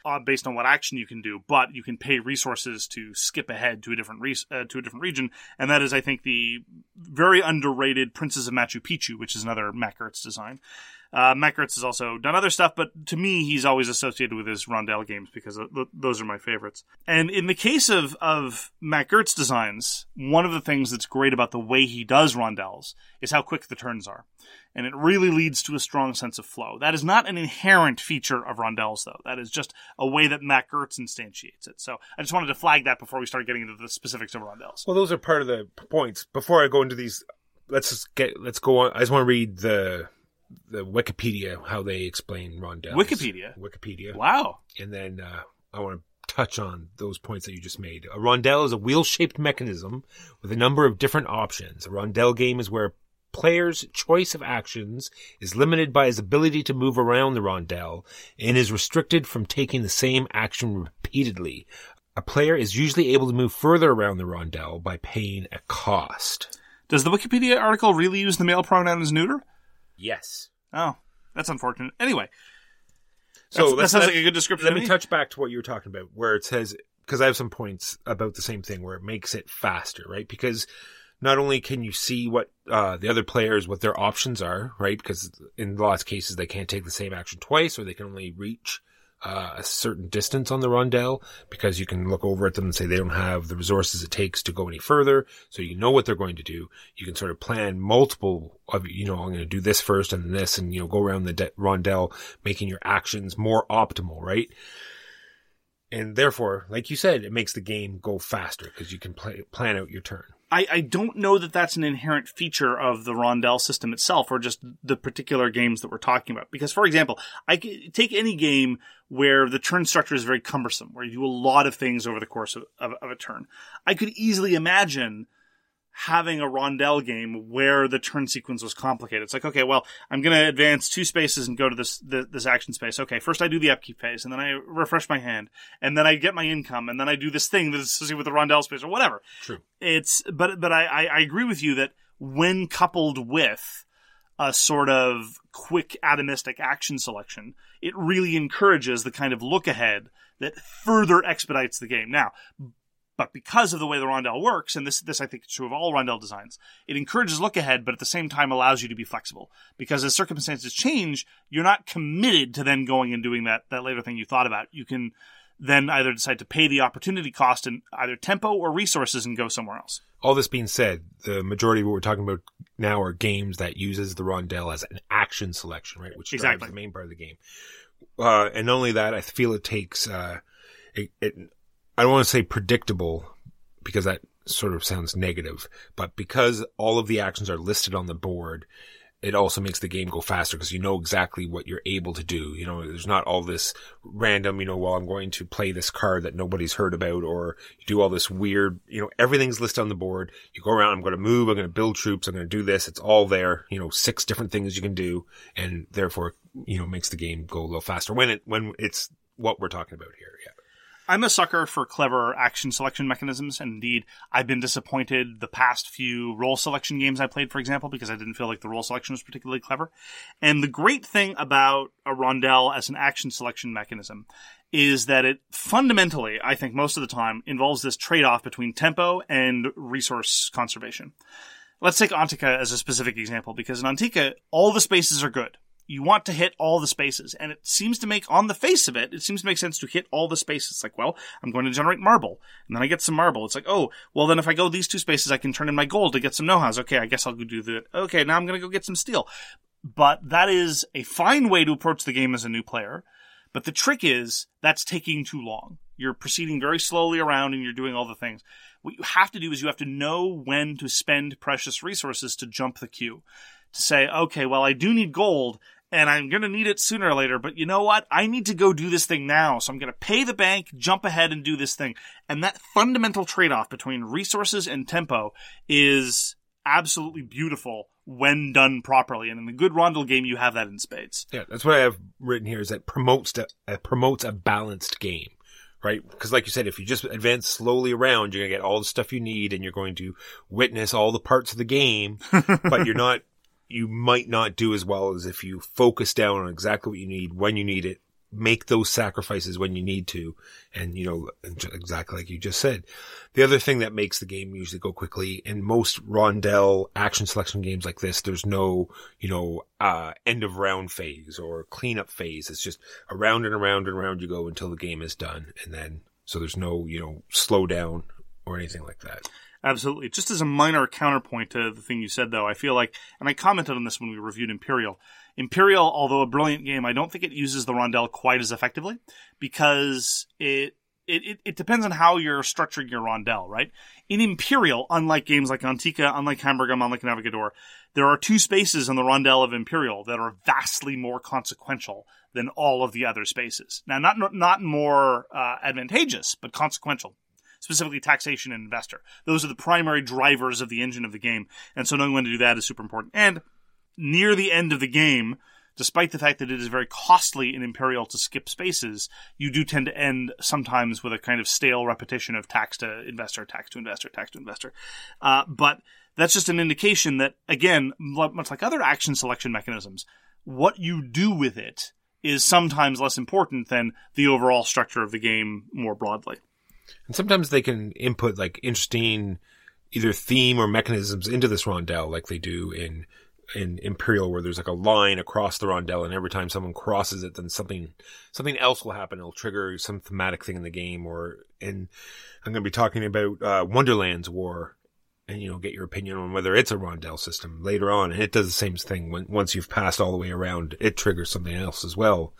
uh, based on what action you can do, but you can pay resources to skip ahead to a different re- uh, to a different region, and that is, I think, the very underrated Princes of Machu Picchu, which is another Matt Gertz design. Uh, Matt Gertz has also done other stuff, but to me, he's always associated with his Rondel games because th- those are my favorites. And in the case of, of Matt Gertz designs, one of the things that's great about the way he does Rondels is how quick the turns are. And it really leads to a strong sense of flow. That is not an inherent feature of Rondels, though. That is just a way that Matt Gertz instantiates it. So I just wanted to flag that before we start getting into the specifics of Rondels. Well, those are part of the points. Before I go into these, let's just get, let's go on. I just want to read the... the Wikipedia, how they explain Rondels. Wikipedia? Wikipedia. Wow. And then uh, I want to touch on those points that you just made. A rondel is a wheel-shaped mechanism with a number of different options. A rondel game is where a player's choice of actions is limited by his ability to move around the rondel and is restricted from taking the same action repeatedly. A player is usually able to move further around the rondel by paying a cost. Does the Wikipedia article really use the male pronoun as neuter? Yes. Oh, that's unfortunate. Anyway, so that sounds like a good description. Let me touch back to what you were talking about, where it says, because I have some points about the same thing, where it makes it faster, right? Because not only can you see what uh, the other players, what their options are, right? Because in lots of cases, they can't take the same action twice, or they can only reach uh, a certain distance on the rondel, because you can look over at them and say they don't have the resources it takes to go any further. So you know what they're going to do. You can sort of plan multiple of, you know, I'm going to do this first and then this, and, you know, go around the de- rondel, making your actions more optimal, right? And therefore, like you said, it makes the game go faster because you can play, plan out your turn. I, I don't know that that's an inherent feature of the Rondel system itself, or just the particular games that we're talking about. Because, for example, I could take any game where the turn structure is very cumbersome, where you do a lot of things over the course of, of, of a turn. I could easily imagine having a Rondel game where the turn sequence was complicated. It's like, okay, well, I'm going to advance two spaces and go to this, this this action space. Okay, first I do the upkeep phase, and then I refresh my hand, and then I get my income, and then I do this thing that is associated with the Rondel space, or whatever. True. It's, but but I, I, I agree with you that when coupled with a sort of quick atomistic action selection, it really encourages the kind of look ahead that further expedites the game. Now, but because of the way the Rondel works, and this, this I think is true of all Rondel designs, it encourages look ahead, but at the same time allows you to be flexible. Because as circumstances change, you're not committed to then going and doing that, that later thing you thought about. You can then either decide to pay the opportunity cost in either tempo or resources and go somewhere else. All this being said, the majority of what we're talking about now are games that uses the Rondel as an action selection, right? Which drives exactly. the main part of the game. Uh, and not only that, I feel it takes, uh, it, it I don't want to say predictable, because that sort of sounds negative, but because all of the actions are listed on the board, it also makes the game go faster because you know exactly what you're able to do. You know, there's not all this random, you know, well, I'm going to play this card that nobody's heard about, or you do all this weird, you know, everything's listed on the board. You go around, I'm going to move, I'm going to build troops, I'm going to do this. It's all there, you know, six different things you can do, and therefore, you know, makes the game go a little faster when it, when it's what we're talking about here. Yeah. I'm a sucker for clever action selection mechanisms, and indeed, I've been disappointed the past few role selection games I played, for example, because I didn't feel like the role selection was particularly clever. And the great thing about a Rondel as an action selection mechanism is that it fundamentally, I think most of the time, involves this trade-off between tempo and resource conservation. Let's take Antica as a specific example, because in Antica, all the spaces are good. You want to hit all the spaces, and it seems to make, on the face of it, it seems to make sense to hit all the spaces. It's like, well, I'm going to generate marble, and then I get some marble. It's like, oh, well, then if I go these two spaces, I can turn in my gold to get some know-hows. Okay, I guess I'll go do that. Okay, now I'm going to go get some steel. But that is a fine way to approach the game as a new player. But the trick is, that's taking too long. You're proceeding very slowly around, and you're doing all the things. What you have to do is you have to know when to spend precious resources to jump the queue. To say, okay, well, I do need gold, and I'm going to need it sooner or later, but you know what? I need to go do this thing now, so I'm going to pay the bank, jump ahead, and do this thing. And that fundamental trade-off between resources and tempo is absolutely beautiful when done properly. And in the good Rondel game, you have that in spades. Yeah, that's what I have written here, is that promotes to, uh, promotes a balanced game. Right? Because like you said, if you just advance slowly around, you're going to get all the stuff you need, and you're going to witness all the parts of the game, but you're not, you might not do as well as if you focus down on exactly what you need, when you need it, make those sacrifices when you need to. And, you know, exactly like you just said. The other thing that makes the game usually go quickly, in most rondel action selection games like this, there's no, you know, uh, end of round phase or cleanup phase. It's just around and around and around you go until the game is done. And then, so there's no, you know, slow down or anything like that. Absolutely. Just as a minor counterpoint to the thing you said, though, I feel like, and I commented on this when we reviewed Imperial. Imperial, although a brilliant game, I don't think it uses the rondel quite as effectively because it, it, it, it depends on how you're structuring your rondel, right? In Imperial, unlike games like Antica, unlike Hamburgum, unlike Navigador, there are two spaces on the rondel of Imperial that are vastly more consequential than all of the other spaces. Now, not, not more uh, advantageous, but consequential. Specifically taxation and investor. Those are the primary drivers of the engine of the game. And so knowing when to do that is super important. And near the end of the game, despite the fact that it is very costly in Imperial to skip spaces, you do tend to end sometimes with a kind of stale repetition of tax to investor, tax to investor, tax to investor. Uh, but that's just an indication that, again, much like other action selection mechanisms, what you do with it is sometimes less important than the overall structure of the game more broadly. And sometimes they can input like interesting either theme or mechanisms into this rondel, like they do in in Imperial, where there's like a line across the rondel, and every time someone crosses it, then something something else will happen. It'll trigger some thematic thing in the game. Or and I'm going to be talking about uh, Wonderland's War, and you know, get your opinion on whether it's a rondel system later on. And it does the same thing. When once you've passed all the way around, it triggers something else as well.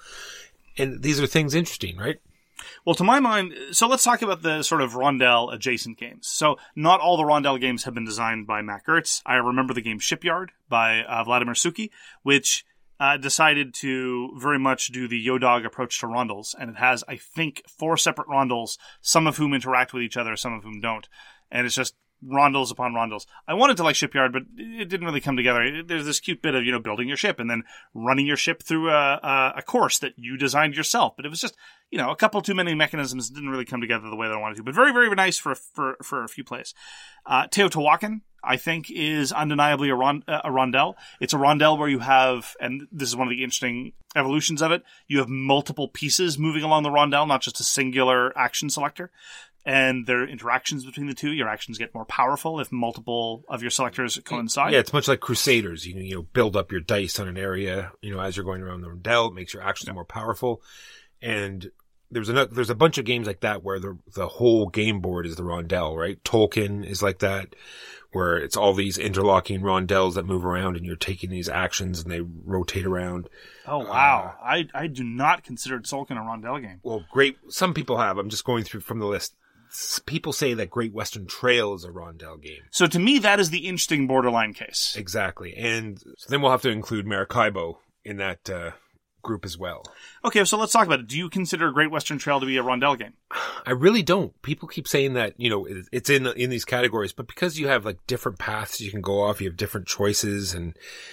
And these are things interesting, right? Well, to my mind, so let's talk about the sort of rondel adjacent games. So not all the rondel games have been designed by Matt Gertz. I remember the game Shipyard by uh, Vladimir Suki, which uh, decided to very much do the Yo-Dog approach to rondels. And it has, I think, four separate rondels, some of whom interact with each other, some of whom don't. And it's just rondels upon rondels. I wanted to like Shipyard, but it didn't really come together. There's this cute bit of, you know, building your ship and then running your ship through a, a, a course that you designed yourself. But it was just, you know, a couple too many mechanisms didn't really come together the way that I wanted to. But very, very nice for for for a few plays. Uh, Teotihuacan, I think, is undeniably a, ron- a rondel. It's a rondel where you have, and this is one of the interesting evolutions of it, you have multiple pieces moving along the rondel, not just a singular action selector. And there are interactions between the two. Your actions get more powerful if multiple of your selectors coincide. Yeah, it's much like Crusaders. You know, you know, build up your dice on an area, you know, as you're going around the rondel. It makes your actions yeah. more powerful. And there's a, there's a bunch of games like that where the the whole game board is the rondel, right? Tolkien is like that, where it's all these interlocking rondels that move around and you're taking these actions and they rotate around. Oh, wow. Uh, I, I do not consider Tolkien a rondel game. Well, great. Some people have. I'm just going through from the list. People say that Great Western Trail is a rondel game. So to me, that is the interesting borderline case. Exactly. And so then we'll have to include Maracaibo in that uh, group as well. Okay, so let's talk about it. Do you consider Great Western Trail to be a rondel game? I really don't. People keep saying that, you know, it's in in these categories, but because you have like different paths you can go off, you have different choices, and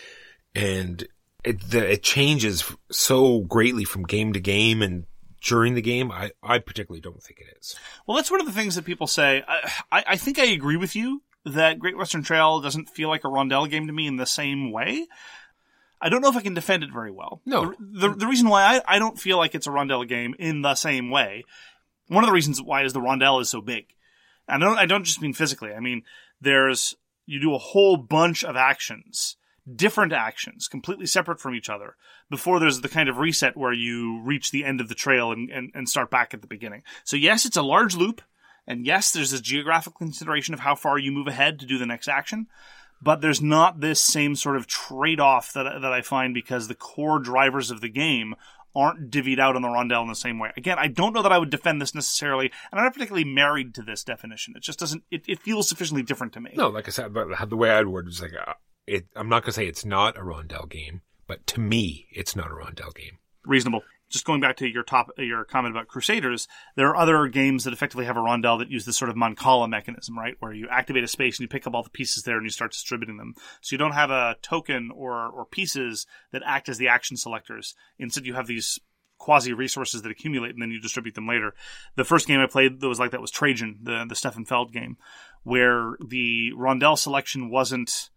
and it the, it changes so greatly from game to game and during the game, I, I particularly don't think it is. Well, that's one of the things that people say. I, I, I think I agree with you that Great Western Trail doesn't feel like a rondel game to me in the same way. I don't know if I can defend it very well. No. The, the, the reason why I, I don't feel like it's a rondel game in the same way, one of the reasons why is the rondel is so big. I don't, I don't just mean physically. I mean, there's, you do a whole bunch of actions, different actions, completely separate from each other, before there's the kind of reset where you reach the end of the trail and, and, and start back at the beginning. So yes, it's a large loop, and yes, there's this geographical consideration of how far you move ahead to do the next action, but there's not this same sort of trade-off that, that I find because the core drivers of the game aren't divvied out on the rondel in the same way. Again, I don't know that I would defend this necessarily, and I'm not particularly married to this definition. It just doesn't, it, it feels sufficiently different to me. No, like I said, but the way I'd word it is like, uh, It, I'm not going to say it's not a rondel game, but to me, it's not a rondel game. Reasonable. Just going back to your top, your comment about Crusaders, there are other games that effectively have a rondel that use this sort of Mancala mechanism, right? Where you activate a space and you pick up all the pieces there and you start distributing them. So you don't have a token or, or pieces that act as the action selectors. Instead, you have these quasi-resources that accumulate and then you distribute them later. The first game I played that was like that was Trajan, the, the Stefan Feld game, where the rondel selection wasn't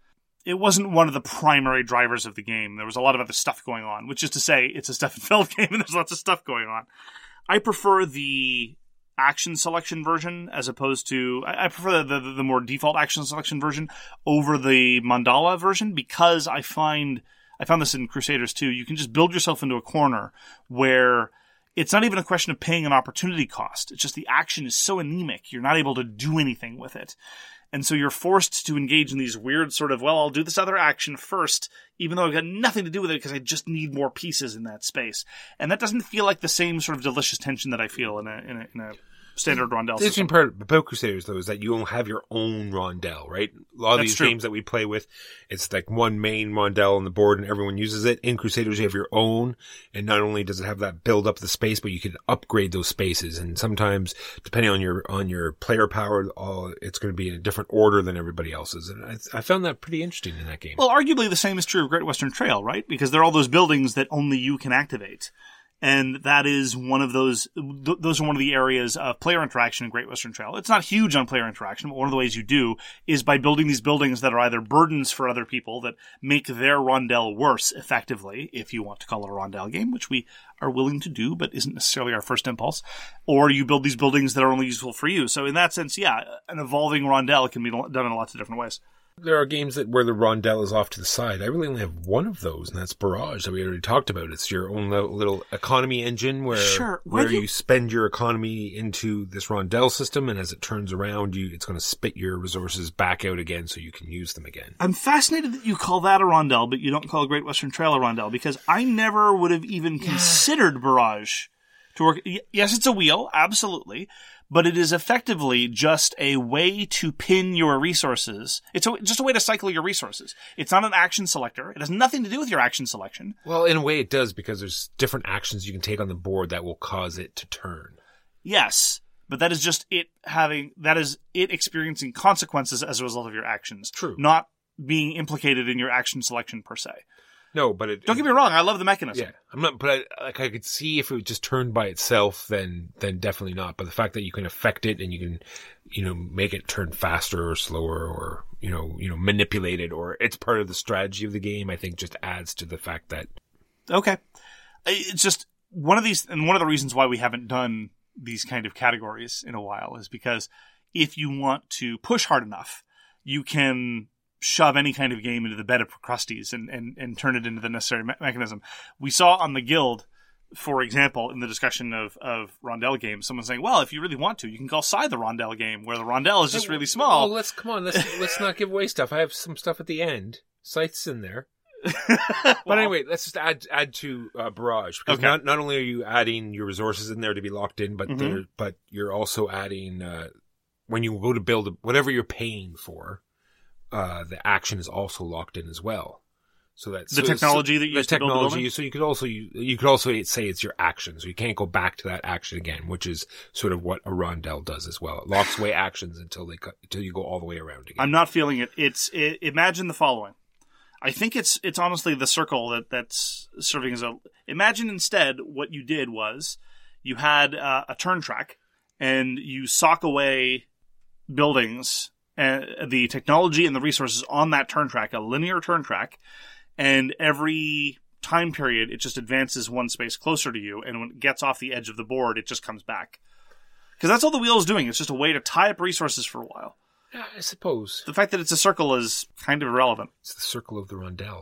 it wasn't one of the primary drivers of the game. There was a lot of other stuff going on, which is to say it's a Stefan Feld game and there's lots of stuff going on. I prefer the action selection version as opposed to, I, I prefer the, the, the more default action selection version over the mandala version because I find, I found this in Crusaders too, you can just build yourself into a corner where it's not even a question of paying an opportunity cost. It's just the action is so anemic, you're not able to do anything with it. And so you're forced to engage in these weird sort of, well, I'll do this other action first, even though I've got nothing to do with it because I just need more pieces in that space. And that doesn't feel like the same sort of delicious tension that I feel in a in a, in a standard rondel The interesting system. part about Crusaders, though, is that you don't have your own rondel, right? A lot of That's these true. games that we play with, it's like one main rondel on the board and everyone uses it. In Crusaders, you have your own, and not only does it have that build up the space, but you can upgrade those spaces. And sometimes, depending on your on your player power, uh, it's going to be in a different order than everybody else's. And I, I found that pretty interesting in that game. Well, arguably the same is true of Great Western Trail, right? Because there are all those buildings that only you can activate. And that is one of those, th- those are one of the areas of player interaction in Great Western Trail. It's not huge on player interaction, but one of the ways you do is by building these buildings that are either burdens for other people that make their rondel worse effectively, if you want to call it a rondel game, which we are willing to do, but isn't necessarily our first impulse. Or you build these buildings that are only useful for you. So in that sense, yeah, an evolving rondel can be done in lots of different ways. There are games that where the rondel is off to the side. I really only have one of those, and that's Barrage that we already talked about. It's your own little, little economy engine where Sure. Why where do you- you spend your economy into this rondel system, and as it turns around, you it's going to spit your resources back out again so you can use them again. I'm fascinated that you call that a rondel, but you don't call Great Western Trail a rondel, because I never would have even considered Barrage to work. Y- Yes, it's a wheel, absolutely, but it is effectively just a way to pin your resources. It's a, just a way to cycle your resources. It's not an action selector. It has nothing to do with your action selection. Well, in a way it does, because there's different actions you can take on the board that will cause it to turn. Yes, but that is just it having, that is it experiencing consequences as a result of your actions. True. Not being implicated in your action selection per se. No, but it... Don't get me wrong, I love the mechanism. Yeah, I'm not, but I, like I could see if it just turned by itself, then then definitely not. But the fact that you can affect it and you can, you know, make it turn faster or slower, or you know, you know, manipulate it, or it's part of the strategy of the game, I think just adds to the fact that. Okay, it's just one of these, and one of the reasons why we haven't done these kind of categories in a while is because if you want to push hard enough, you can shove any kind of game into the bed of Procrustes and, and, and turn it into the necessary me- mechanism. We saw on the Guild, for example, in the discussion of, of rondel games, someone saying, well, if you really want to, you can call Scythe the rondel game, where the rondel is just really small. Oh, let's, come on, let's, let's not give away stuff. I have some stuff at the end. Scythe's in there. Well, But anyway, let's just add add to uh, Barrage, because Okay. not not only are you adding your resources in there to be locked in, but Mhm. there, but you're also adding uh, when you go to build a, whatever you're paying for, uh, the action is also locked in as well. So that's The technology that you the use to build the technology. building? So you could also you, you could also say it's your action, so you can't go back to that action again, which is sort of what a rondel does as well. It locks away actions until they co- until you go all the way around again. I'm not feeling it. It's it, imagine the following. I think it's it's honestly the circle that, that's serving as a. Imagine instead what you did was you had uh, a turn track and you sock away buildings and the technology and the resources on that turn track, a linear turn track, and every time period it just advances one space closer to you, and when it gets off the edge of the board, it just comes back. Because that's all the wheel is doing. It's just a way to tie up resources for a while. Yeah, I suppose The fact that it's a circle is kind of irrelevant. it's the circle of the rondel.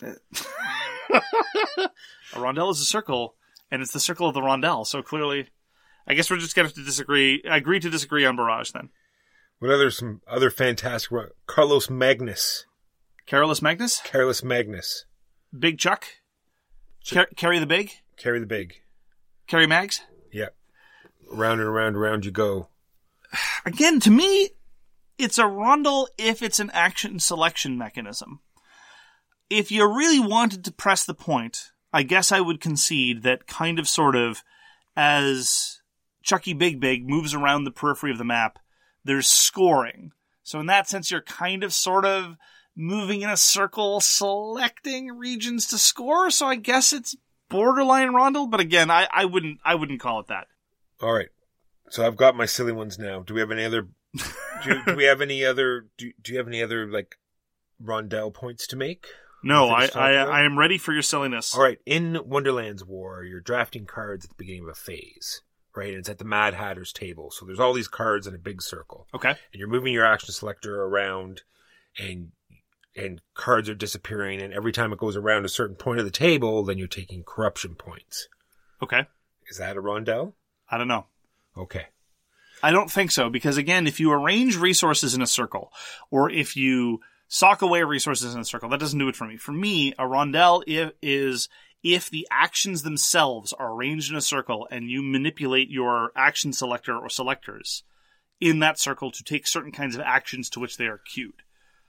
A rondel is a circle, and it's the circle of the rondel. So clearly, I guess we're just going to have to disagree. Agree to disagree on Barrage then. What other some other fantastic ro- Carlos Magnus, Carolus Magnus, Carlos Magnus, Big Chuck, Car- Carry the Big, carry the big. Carry Mags. Yeah, round and around, around you go. Again, to me, it's a rondel if it's an action selection mechanism. If you really wanted to press the point, I guess I would concede that kind of sort of as Chucky Big Big moves around the periphery of the map, there's scoring. So in that sense, you're kind of sort of moving in a circle, selecting regions to score. So I guess it's borderline rondel, but again, I, I wouldn't I wouldn't call it that. All right, so I've got my silly ones now. Do we have any other? do, do we have any other? Do, do you have any other like Rondell points to make? No, I, I, I am ready for your silliness. All right. In Wonderland's War, you're drafting cards at the beginning of a phase, right? And it's at the Mad Hatter's table. So there's all these cards in a big circle. Okay. And you're moving your action selector around, and and cards are disappearing. And every time it goes around a certain point of the table, then you're taking corruption points. Okay. Is that a Rondell? I don't know. Okay. I don't think so, because again, if you arrange resources in a circle, or if you sock away resources in a circle, that doesn't do it for me. For me, a Rondell is if the actions themselves are arranged in a circle and you manipulate your action selector or selectors in that circle to take certain kinds of actions to which they are cued.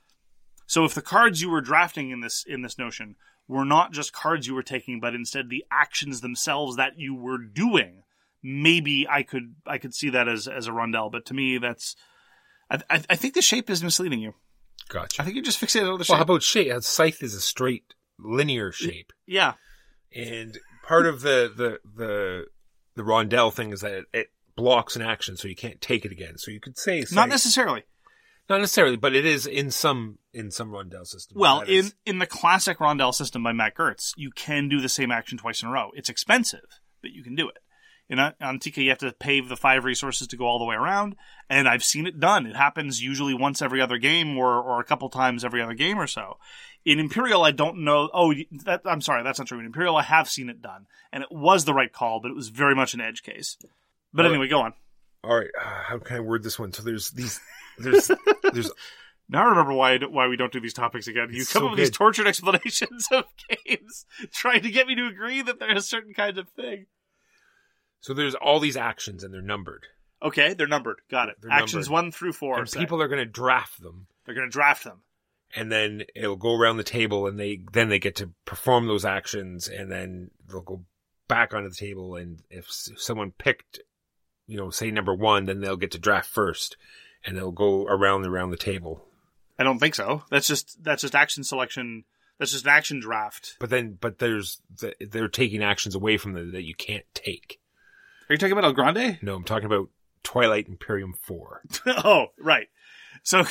So if the cards you were drafting in this in this notion were not just cards you were taking, but instead the actions themselves that you were doing, maybe I could I could see that as, as a Rondell. But to me, that's I, I I think the shape is misleading you. Gotcha. I think you're just fixated on the shape. Well, how about shape? A scythe is a straight, linear shape. Yeah. And part of the, the, the, the Rondell thing is that it, it blocks an action, so you can't take it again. So you could say... Not necessarily. Not necessarily, but it is in some in some Rondell systems. Well, in, is... in the classic Rondell system by Matt Gertz, you can do the same action twice in a row. It's expensive, but you can do it. In Antika, you have to pay the five resources to go all the way around, and I've seen it done. It happens usually once every other game, or or a couple times every other game or so. In Imperial, I don't know. Oh, that, I'm sorry, that's not true. In Imperial, I have seen it done, and it was the right call, but it was very much an edge case. But all anyway, right. Go on. All right, uh, how can I word this one? So there's these, there's, there's. Now I remember why why we don't do these topics again. You come so up with good. These tortured explanations of games, trying to get me to agree that they're a certain kind of thing. So there's all these actions, and they're numbered. Okay, they're numbered. Got it. They're actions numbered. one through four. And people are going to draft them. They're going to draft them. And then it'll go around the table, and they then they get to perform those actions, and then they'll go back onto the table. And if someone picked, you know, say number one, then they'll get to draft first, and they'll go around and around the table. I don't think so. That's just that's just action selection. That's just an action draft. But then, but there's they're taking actions away from them that you can't take. Are you talking about El Grande? No, I'm talking about Twilight Imperium four. Oh, right. So,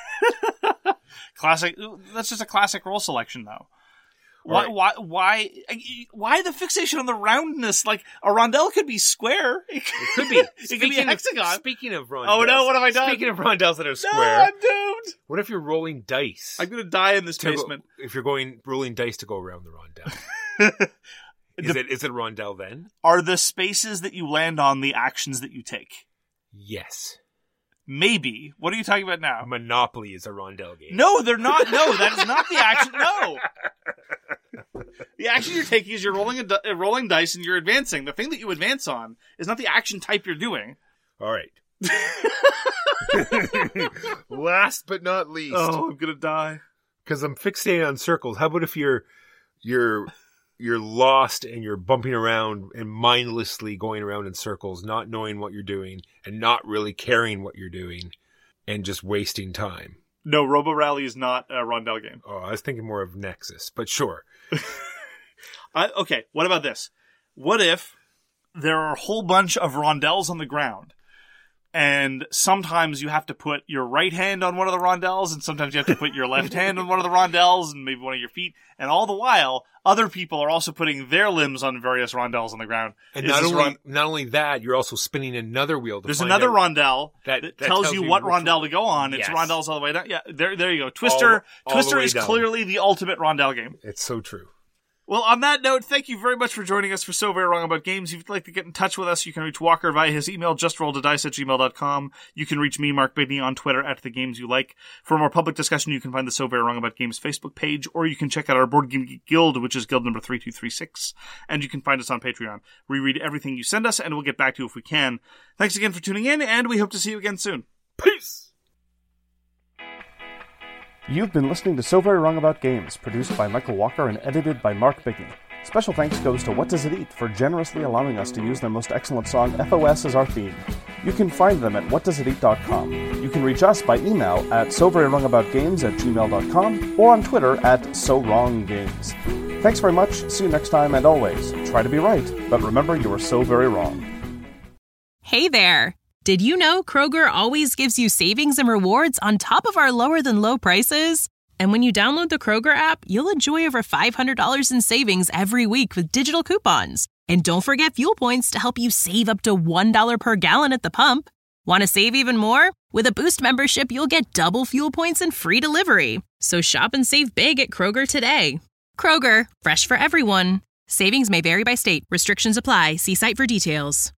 classic. That's just a classic role selection, though. Why, right. why, why, why the fixation on the roundness? Like, a Rondell could be square. It could, it could be. It could be a hexagon. Of, speaking of Rondells. Oh no, what have I done? Speaking of Rondells that are square. No, I'm doomed. What if you're rolling dice? I'm going to die in this basement. Go, if you're going, rolling dice to go around the Rondell. Is the, it is it a Rondell then? Are the spaces that you land on the actions that you take? Yes. Maybe. What are you talking about now? Monopoly is a Rondell game. No, they're not. No, that is not the action. No. The action you're taking is you're rolling a di- rolling dice and you're advancing. The thing that you advance on is not the action type you're doing. All right. Last but not least. Oh, I'm gonna die. Because I'm fixated on circles. How about if you're you're you're lost and you're bumping around and mindlessly going around in circles, not knowing what you're doing and not really caring what you're doing and just wasting time? No, Robo Rally is not a Rondell game. Oh, I was thinking more of Nexus, but sure. I, okay, what about this? What if there are a whole bunch of Rondells on the ground, and sometimes you have to put your right hand on one of the Rondells, and sometimes you have to put your left hand on one of the Rondells, and maybe one of your feet, and all the while, other people are also putting their limbs on various Rondells on the ground. And not only, ron- not only that, you're also spinning another wheel to There's find another out Rondell that, that, that tells, tells you you what Rondell one. to go on. Yes. It's Rondells all the way down. Yeah, there, there you go. Twister, all, all Twister is down. clearly the ultimate Rondell game. It's so true. Well, on that note, thank you very much for joining us for So Very Wrong About Games. If you'd like to get in touch with us, you can reach Walker via his email, justrolledadice at gmail dot com. You can reach me, Mark Bigney, on Twitter at The Games You Like. For more public discussion, you can find the So Very Wrong About Games Facebook page, or you can check out our Board Game Geek Guild, which is guild number three two three six, and you can find us on Patreon. We read everything you send us, and we'll get back to you if we can. Thanks again for tuning in, and we hope to see you again soon. Peace! You've been listening to So Very Wrong About Games, produced by Michael Walker and edited by Mark Bigney. Special thanks goes to What Does It Eat for generously allowing us to use their most excellent song, F O S, as our theme. You can find them at what does it eat dot com. You can reach us by email at so very wrong about games at gmail dot com or on Twitter at so wrong games. Thanks very much, see you next time, and always, try to be right, but remember you are so very wrong. Hey there! Did you know Kroger always gives you savings and rewards on top of our lower-than-low prices? And when you download the Kroger app, you'll enjoy over five hundred dollars in savings every week with digital coupons. And don't forget fuel points to help you save up to one dollar per gallon at the pump. Want to save even more? With a Boost membership, you'll get double fuel points and free delivery. So shop and save big at Kroger today. Kroger, fresh for everyone. Savings may vary by state. Restrictions apply. See site for details.